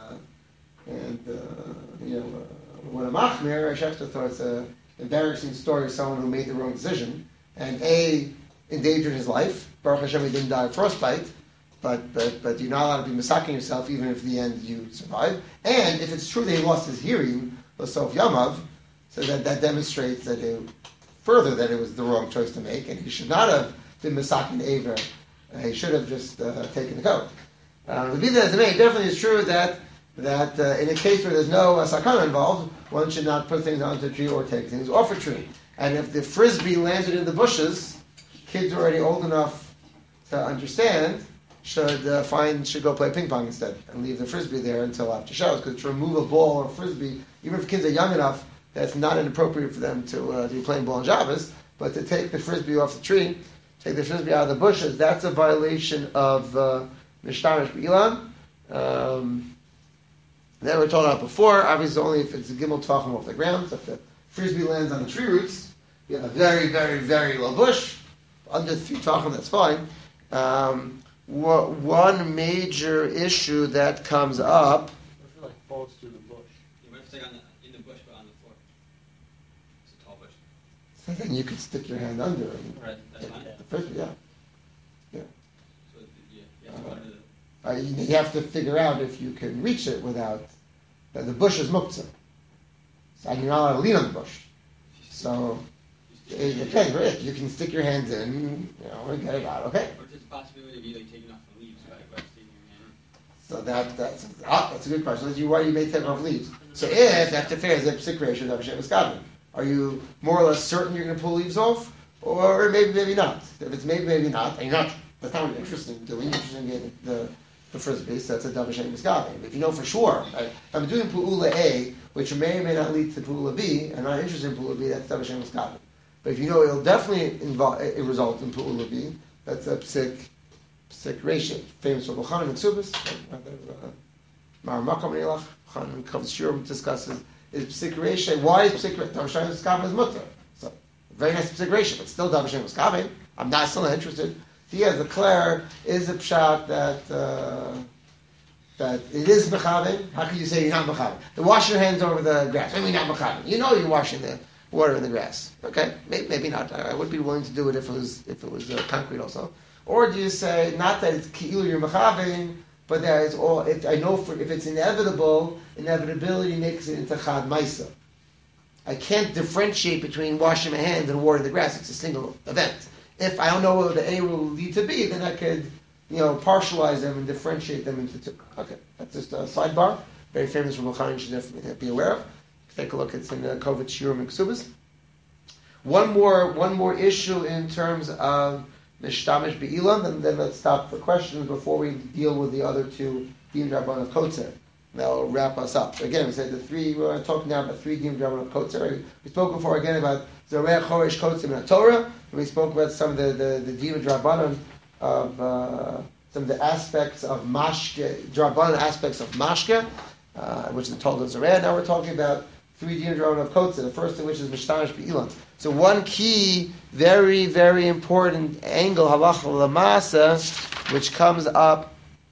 and uh, you know uh, what a machmir. Shefter thought it's an embarrassing story of someone who made the wrong decision and a endangered his life. Baruch Hashem, he didn't die of frostbite. But, but but you're not allowed to be misaking yourself even if in the end you survive. And if it's true that he lost his hearing, Sof Yamav, so that, that demonstrates that it, further that it was the wrong choice to make, and he should not have been misaking Aver. Uh, he should have just uh, taken the coat. Uh, the Bida as it may, it definitely is true that that uh, in a case where there's no uh, sakana involved, one should not put things onto a tree or take things off a tree. And if the frisbee landed in the bushes, kids already old enough to understand should uh, find should go play ping pong instead and leave the frisbee there until after Shabbos, because to remove a ball or frisbee, even if kids are young enough, that's not inappropriate for them to, uh, to be playing ball on Shabbos, but to take the frisbee off the tree, take the frisbee out of the bushes, that's a violation of uh, Mishtarish Be'ilah. Um, that we told out before, obviously only if it's a gimel tvachim off the ground. So if the frisbee lands on the tree roots, you have a very, very, very low bush, under three tvachim, that's fine. Um, One major issue that comes up.
I feel like falls through the bush.
You might stay on the, in the bush, but on the floor. It's a tall bush.
So then you could stick your hand under and
Right, that's fine.
the frisbee, yeah. Yeah.
So yeah, you have to go under the.
Uh, you, you have to figure out if you can reach it without that the bush is muktzah. So you're not allowed to lean on the bush. So it depends, right? You can stick your hands in, you know, and get it out, okay?
Or just a possibility of you like taking off the leaves by, by sticking your hand in.
So that that's ah, that's a good question. That's you why you may take off leaves. So if that's fair, is a psik ratio of Hashem Eskavin? Are you more or less certain you're going to pull leaves off, or maybe maybe not? If it's maybe maybe not, and you're not. That's not what you're interested in doing. You're interested in getting the the first base. That's a davar Hashem Eskavin. If you know for sure, right, if I'm doing pu'ula A, which may or may not lead to pu'ula B, and I'm not interested in pu'ula B, that's davar Hashem Eskavin. But if you know it'll definitely involve, it result in pu'ula B, that's a psik psik ratio. Famous for Chanan and Subas. Mar Makam Nilach, Chanan Kavz Shurim discusses is psik ratio. Why is psik ratio? Davar Hashem Eskavin is mutter. So very nice psik ratio, but still davar Hashem Eskavin. I'm not still interested. He has declare is a pshat that uh, that it is mechavin. How can you say you're not mechavin? To wash your hands over the grass. Maybe not mechavin. You know you're washing the water in the grass. Okay, maybe, maybe not. I would be willing to do it if it was if it was uh, concrete also. Or do you say not that it's ki'il you're mechavin, but that it's all. If I know for if it's inevitable, inevitability makes it into chad maisa. I can't differentiate between washing my hands and watering the grass. It's a single event. If I don't know what the A will lead to B, then I could, you know, partialize them and differentiate them into two. Okay, that's just a sidebar. Very famous from Chanan, you should definitely be aware of. Take a look. It's in uh, Kovet Shurim and Ksubas. One more, one more issue in terms of Mishtamish Be'ilan, and then let's stop for questions before we deal with the other two Din Rabban of Kotzer. That'll wrap us up. Again, we said the three. We're talking now about three Din Rabban of Kotzer. We spoke before again about Zareh Choresh Kotzer in Torah. And we spoke about some of the the, the Din Rabbanon of uh, some of the aspects of Mashke, Rabbanon aspects of Mashke, uh, which is the Toldos of Zareh. Now we're talking about three Din Rabbanon of Kotzer. The first of which is Mishtamish Be'ilan. So one key, very very important angle halacha l'masa, which comes up.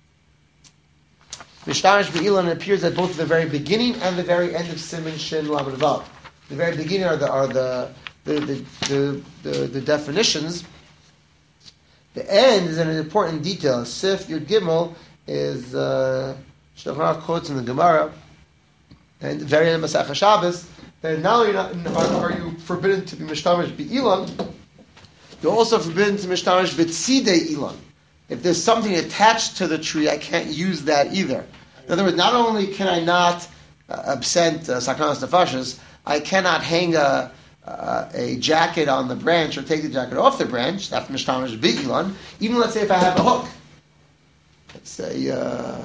Mishtamish Be'ilan appears at both the very beginning and the very end of Siman Shin Lamed Vav. The very beginning are the are the the the, the, the, the definitions. The end is an important detail. Sif Yud Gimel is uh, Shulchan Aruch quotes in the Gemara, and the very end of Masechah Shabbos. That not only not, are, are you forbidden to be Mishtamish Be'ilan, you're also forbidden to Mishtamish B'tzidei Ilan. If there's something attached to the tree, I can't use that either. In other words, not only can I not uh, absent uh, saknanas nefashos, I cannot hang a, uh, a jacket on the branch or take the jacket off the branch. That's mishtamish be'ilan. Even let's say if I have a hook. Let's say, uh,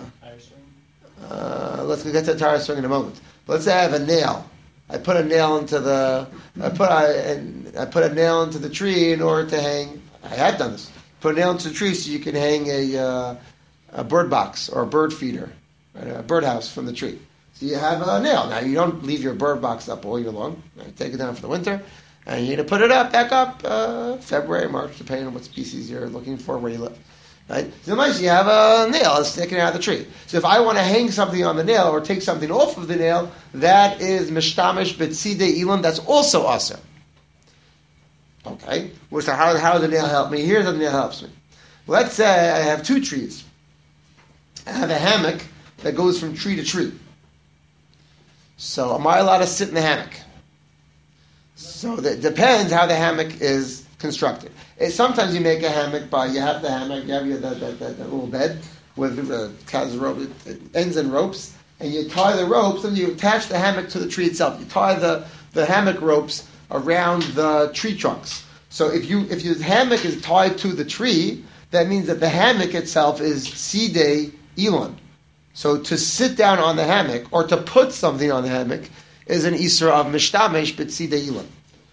uh, let's get to the tire string in a moment. Let's say I have a nail. I put a nail into the, I put I, I put a nail into the tree in order to hang. I have done this. Put a nail into the tree so you can hang a, uh, a bird box or a bird feeder, right? A birdhouse from the tree. So you have a nail. Now you don't leave your bird box up all year long. Right? Take it down for the winter, and you're going to put it up, back up, uh, February, March, depending on what species you're looking for, where you live. Right? So nice, you have a nail sticking out of the tree. So if I want to hang something on the nail or take something off of the nail, that is mishtamish b'tzidei ilan. That's also awesome. Okay, well, so how, how does the nail help me? Here's how the nail helps me. Let's say I have two trees. I have a hammock that goes from tree to tree. So am I allowed to sit in the hammock? So it depends how the hammock is constructed. It, sometimes you make a hammock by, you have the hammock, you have your, that, that, that, that little bed with the uh, rope, it ends in ropes, and you tie the ropes, and you attach the hammock to the tree itself. You tie the, the hammock ropes around the tree trunks. So if you if your hammock is tied to the tree, that means that the hammock itself is sidei ilan. So to sit down on the hammock or to put something on the hammock is an isra of mishtamish b'tzidei ilan.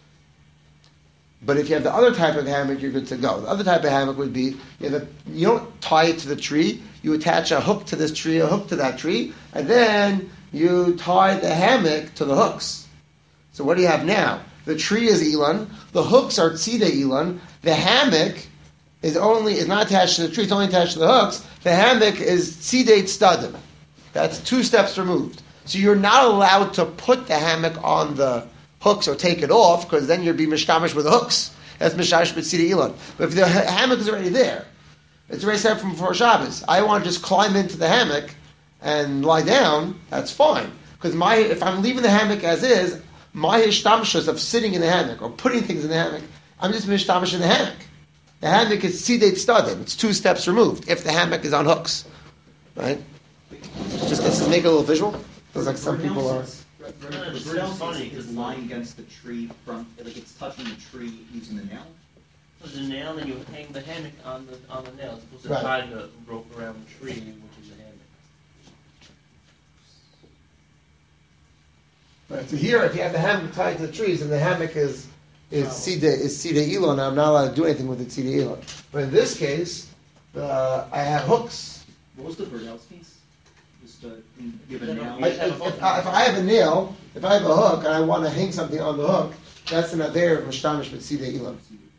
But if you have the other type of hammock, you're good to go. The other type of hammock would be you, have a, you don't tie it to the tree. You attach a hook to this tree, a hook to that tree, and then you tie the hammock to the hooks. So what do you have now? The tree is ilan. The hooks are tzidei ilan. The hammock is only is not attached to the tree. It's only attached to the hooks. The hammock is tzidei tzdadim. That's two steps removed. So you're not allowed to put the hammock on the hooks or take it off, because then you'd be mishtamish with the hooks. That's mishtamish with tzidei ilan. But if the hammock is already there, it's already set from before Shabbos. I want to just climb into the hammock and lie down. That's fine. Because my, if I'm leaving the hammock as is, my hishtamshus of sitting in the hammock or putting things in the hammock, I'm just mishtamish in the hammock. The hammock is sidate stadim. It's two steps removed if the hammock is on hooks. Right? Just let's make it a little visual. Because like some people are.
The
It's funny,
is
'cause
lying against the tree front, like it's touching the tree using the nail.
So the nail, and you hang the hammock on the on the nail, as opposed to
Right.
tie the rope around the tree, which is a hammock.
Right. So here, if you have the hammock tied to the trees, and the hammock is is sida is sida elon, I'm not allowed to do anything with the sida elon. But in this case, uh, I have hooks.
What was the birdhouse piece? Just uh, give a nail.
I, if, if, I, if I have a nail, if I have a hook, and I want to hang something on the hook, that's an aver of mishtamish with sida elon,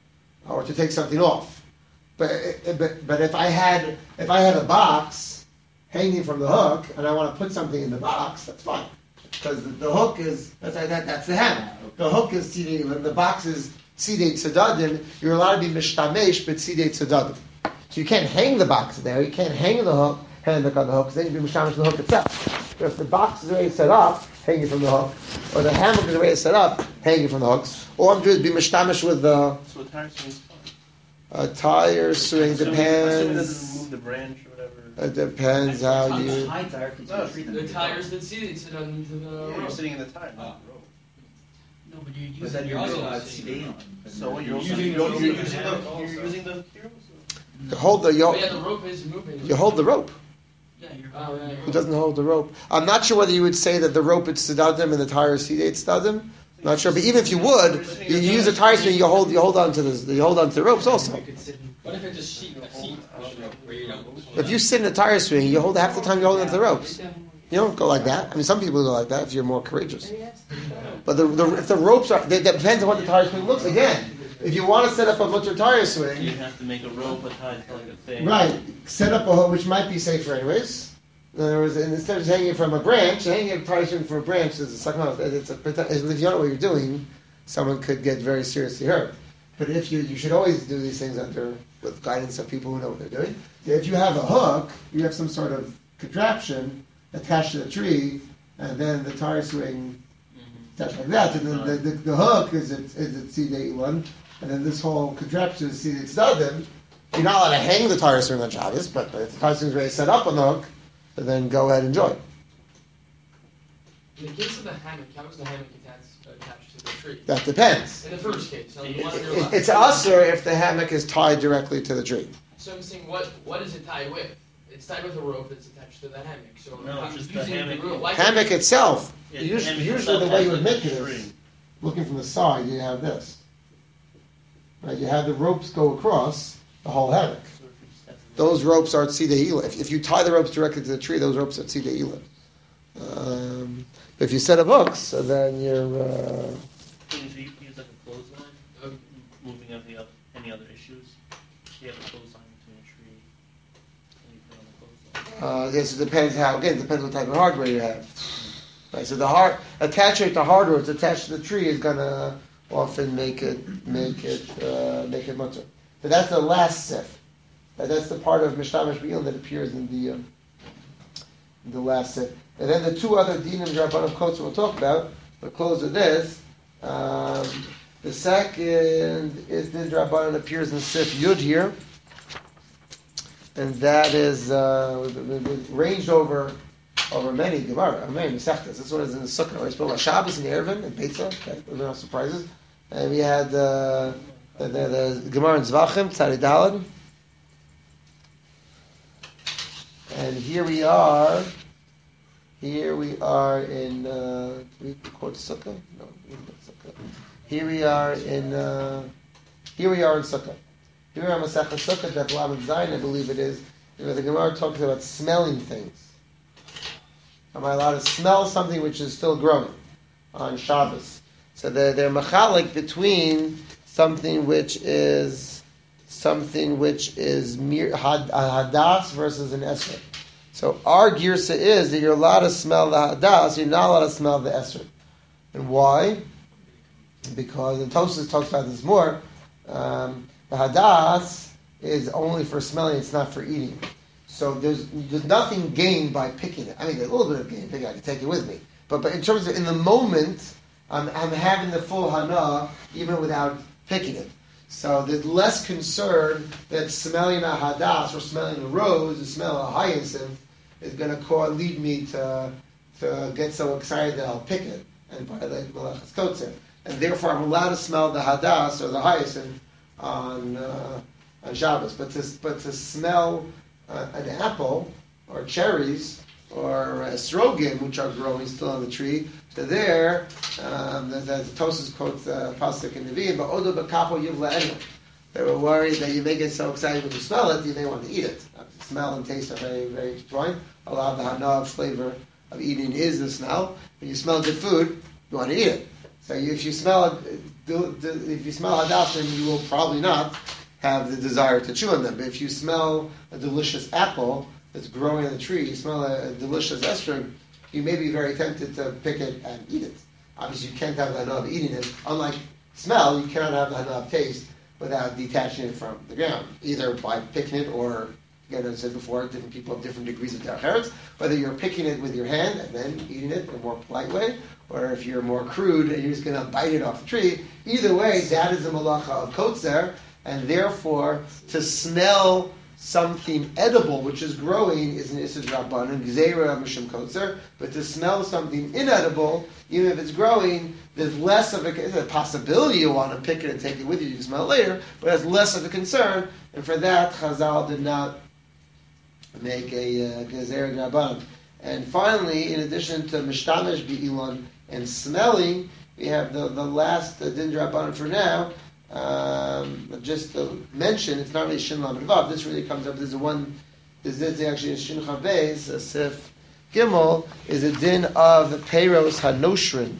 or to take something off. But, but but if I had if I had a box hanging from the hook, and I want to put something in the box, that's fine. Because the, the hook is that's that, that's the hammer. The hook is sidei ilan. The box is sidei tzadadim. You're allowed to be mishtamesh, but sidei tzadadim. So you can't hang the box there. You can't hang the hook, hang the hook on the hook. Because then you'd be mishtamesh the hook itself. But if the box is already set up, hanging from the hook, or the hammock is already set up, hanging from the hooks, all I'm doing is be mishtamesh with the
So a tire swing's fine.
uh, tire swing.
Assuming- assuming it doesn't
Depends.
remove the branch or whatever.
It depends how you.
High tire can
No,
treat them.
The tires that seated sit on to the
Yeah, you're
road.
sitting in the tire, not the rope.
No, but you're
But
using
then you're
also
also
not
allowed
seeing
sedan.
So when you're
Using
using,
the
you're,
rope
you're
and
using
the
the
hammock
you're
also.
using the heroes.
You hold the
But
you,
yeah, the rope is moving.
you hold the rope.
Yeah, you're.
Oh, yeah,
It doesn't hold the rope. I'm not sure whether you would say that the rope is tzedadim and the tire is sedate tzedadim. Not sure, but even if you would, you use a tire swing. You hold, you hold on to the, you hold on to the ropes also.
You could sit in.
What if it's a sheet, a seat where you don't?
If you sit in a tire swing, you hold half the time you hold on to the ropes. You don't go like that. I mean, some people go like that if you're more courageous. But the, the, if the ropes are, it depends on what the tire swing looks. Again, if you want to set up a mutter tire
You
swing,
have to make a rope, a tie to like a thing.
right? Set up a hook, which might be safer anyways. In other words, and instead of hanging from a branch, hanging a tire swing from a branch is a second. It's a, if you don't know what you're doing, someone could get very seriously hurt. But if you, you should always do these things under with guidance of people who know what they're doing. If you have a hook, you have some sort of contraption attached to the tree, and then the tire swing attached like that, and then the, the, the hook is at is at C D one, and then this whole contraption is C D Tzedadim. You're not allowed to hang the tire swing on Shabbos, but if the tire swing is already set up on the hook, then go ahead and enjoy it.
In the case of the hammock, how is the hammock attached, attached to the tree?
That depends.
In the first case, on the one on your
It-
left.
it's usher if the hammock is tied directly to the tree.
So I'm saying, what what is it tied with? It's tied with a rope that's attached to the hammock. So
No,
I'm
just the
using
hammock.
rope. Why
Hammock itself,
Yeah,
usually,
hammock
usually the
itself
way
has
you would
like
make it
a
is,
string.
looking from the side, you have this. Right, you have the ropes go across the whole hammock.
So if you just have to-
Those ropes are tzidei ilan. If, if you tie the ropes directly to the tree, those ropes are tzidei ilan. Um, but if you set up hooks, so then you're. Uh,
Can you use like a clothesline?
Um,
Moving up the up any other issues? You have a clothesline between a tree. And you put on the clothesline.
uh, yes, it depends how. Again, it depends what type of hardware you have. Right, so the hard attaching to hardware it's attached to the tree is gonna often make it make it uh, make it mutter. But that's the last sif. Right, that's the part of mishtamish b'ilin that appears in the um, in the last sif. And then the two other dinim rabban of kotes we'll talk about. We'll close with this. Um, the second is din rabban appears in sif yud here, and that is uh, ranged over. Over many Gemara, many Mesechtas. This one is in the Sukkah. We spoke about Shabbos and Erevin and Peitzah. Okay, those are no surprises. And we had uh, the, the, the Gemara in Zvachim, Tzadi Dalad. And here we are. Here we are in. Uh, we quote Sukkah. No, we didn't quote Sukkah. Here we are in. Uh, here we are in Sukkah. Here we are in Masechah Sukkah. That Lamed Zayin, I believe it is. Where the Gemara talks about smelling things. Am I allowed to smell something which is still growing on Shabbos? So they're, they're machalik between something which is something which is mir, had, a hadas versus an esrog. So our girsa is that you're allowed to smell the hadas, you're not allowed to smell the esrog. And why? Because, and Tosfos talks about this more, um, the hadas is only for smelling, it's not for eating. So there's there's nothing gained by picking it. I mean, there's a little bit of gain picking it. I can take it with me. But but in terms of in the moment, I'm I'm having the full hana even without picking it. So there's less concern that smelling a hadas or smelling a rose, or smelling a hyacinth is going to cause lead me to to get so excited that I'll pick it and violate malachas kotzer. And therefore, I'm allowed to smell the hadas or the hyacinth on uh, on Shabbos. But to but to smell uh, an apple or cherries or uh, srogim, which are growing still on the tree, so there, um, the, the Tosfos quotes uh, pasuk in Nevi'im, but odo b'kapo yivla enu. They were worried that you may get so excited when you smell it, you may want to eat it. Uh, smell and taste are very, very joined. A lot of the hana of flavor of eating is the smell. When you smell good food, you want to eat it. So you, if you smell it, do, do, if you smell hadas, then you will probably not have the desire to chew on them. But if you smell a delicious apple that's growing on the tree, you smell a, a delicious estrog, you may be very tempted to pick it and eat it. Obviously, you can't have the hana of eating it. Unlike smell, you cannot have the hana of taste without detaching it from the ground, either by picking it or, again, as I said before, different people have different degrees of derech, whether you're picking it with your hand and then eating it in a more polite way, or if you're more crude and you're just going to bite it off the tree. Either way, that is the malacha of kotzer, and therefore, to smell something edible, which is growing, is an Issur Rabbanan, Gzeira Mishum Kotzer, but to smell something inedible, even if it's growing, there's less of a, there's a possibility you want to pick it and take it with you, you can smell it later, but there's less of a concern, and for that, Chazal did not make a uh, Gzeira Rabbanan. And finally, in addition to Mishtamish Bi'ilon and smelling, we have the, the last uh, Din Rabbanan for now. Um, just to mention, it's not really Shin Lamed Vav. This really comes up. There's one. This is actually in Shin Chavez, a Sif Gimel, is a din of the Peiros Hanoshrin.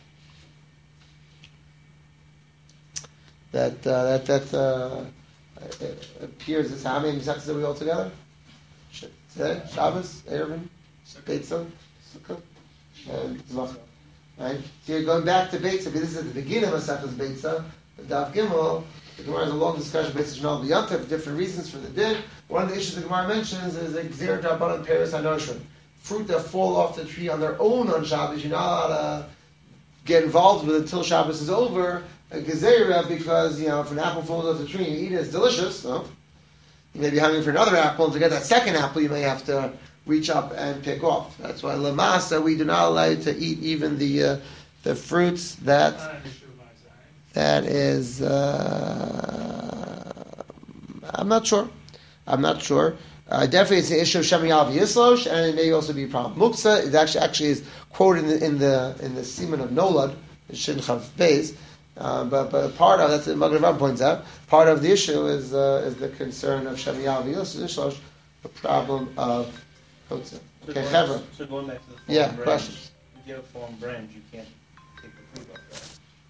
That uh, that that uh, appears as how many Mesachos are we all together? Today, Shabbos, Erevin, Beitzah, Sukkah, and Tzvach. Right. So you're going back to Beitzah. This is at the beginning of Mesachos Beitzah. The Daf Gimel, the Gemara has a long discussion based on Shnal B'Yontif, different reasons for the din. One of the issues the Gemara mentions is the Gzeir Rabbanan Peiros Hanoshrin. Fruit that fall off the tree on their own on Shabbos, you're not allowed to get involved with it until Shabbos is over. A Gezeira, because, you know, if an apple falls off the tree and you eat it, it's delicious. No? You may be hungry for another apple, and to get that second apple, you may have to reach up and pick off. That's why Lamasa, we do not allow you to eat even the uh, the fruits that... That is, uh, I'm not sure. I'm not sure. Uh, definitely, it's an issue of Shemiyav Yislosh, and it may also be a problem. Muksa is actually actually is quoted in the in the in the Simon of Nolad, the Shin Chav Beis. Uh, but but part of that's what Magen Avraham points out. Part of the issue is uh, is the concern of Shemiyav Yislosh, the problem of Kotzer. Okay, Chevra.
So going back to the fallen
yeah,
branch,
questions.
if you have a fallen branch, you can't take the fruit off that.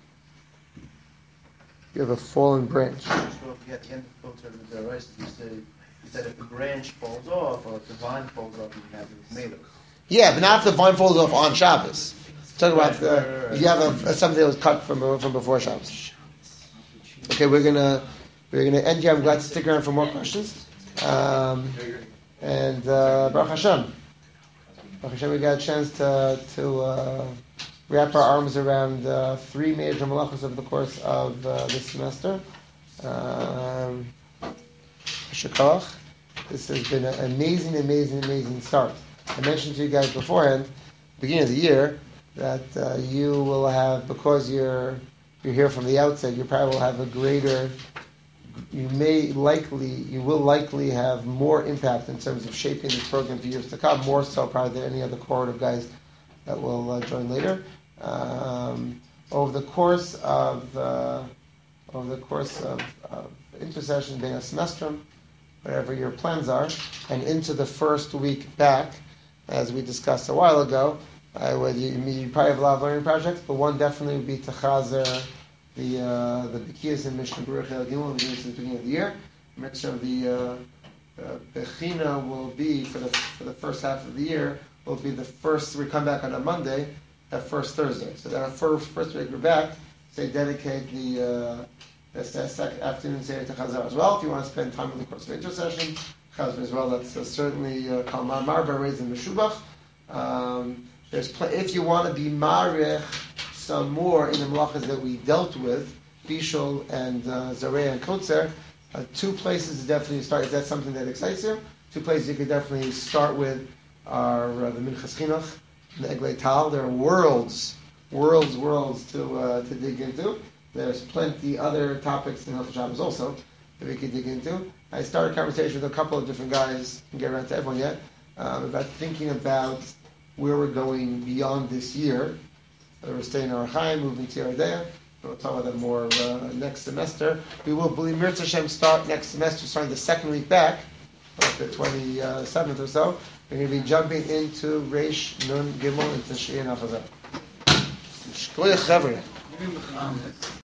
You have a fallen branch.
So if you get the end of the Kotzer of rice, you say you said if the branch falls off or if the vine falls off, you can have the tomatoes.
Yeah, but not if the vine falls off on Shabbos. Talk about
Right,
uh,
right, right, right.
if you have a, a, something that was cut from from before Shabbos. Okay, we're gonna we're gonna end here. I'm glad to stick around for more questions. Um, and uh, Baruch Hashem, Baruch Hashem, we got a chance to to uh, wrap our arms around uh, three major malachos over the course of uh, this semester. Um, Shekach. This has been an amazing, amazing, amazing start. I mentioned to you guys beforehand, beginning of the year, that uh, you will have, because you're you're here from the outset, you probably will have a greater, you may likely, you will likely have more impact in terms of shaping this program for years to come, more so probably than any other cohort of guys that will uh, join later. Um, over the course of uh, over the course of, of intercession, being a semestrum, whatever your plans are, and into the first week back, as we discussed a while ago, I would, you, you probably have a lot of learning projects, but one definitely would be to chazer the uh, the B'kiyas and Mishnah Baruch El Gimel since the beginning of the year. Mitzvah of the uh, uh, Bechina will be for the for the first half of the year will be the first. We come back on a Monday, that first Thursday. So that first first week we're back. Say dedicate the uh, the second afternoon Seder to Chazar as well. If you want to spend time in the course of intercession, Chazar as well. That's uh, certainly Kalmar Marba raised in Meshubach. Um, There's pl- if you want to be marich some more in the malachas that we dealt with, Bishul and uh, Zareh and Kotzer, uh, two places to definitely start. Is that something that excites you? Two places you could definitely start with are uh, the Minchas Chinuch and the Eglei Tal. There are worlds, worlds, worlds to uh, to dig into. There's plenty other topics in Hilchot Shabbos also that we could dig into. I started a conversation with a couple of different guys, I can get around to everyone yet, um, about thinking about where we're going beyond this year. Uh, we're staying in Ar Chaim, moving to Yerdea. We'll talk about that more uh, next semester. We will, believe Mirz Hashem, start next semester, starting the second week back, like the twenty-seventh or so. We're going to be jumping into Reish Nun Gimel into Shri and Afazah. Shkoyach Chavre.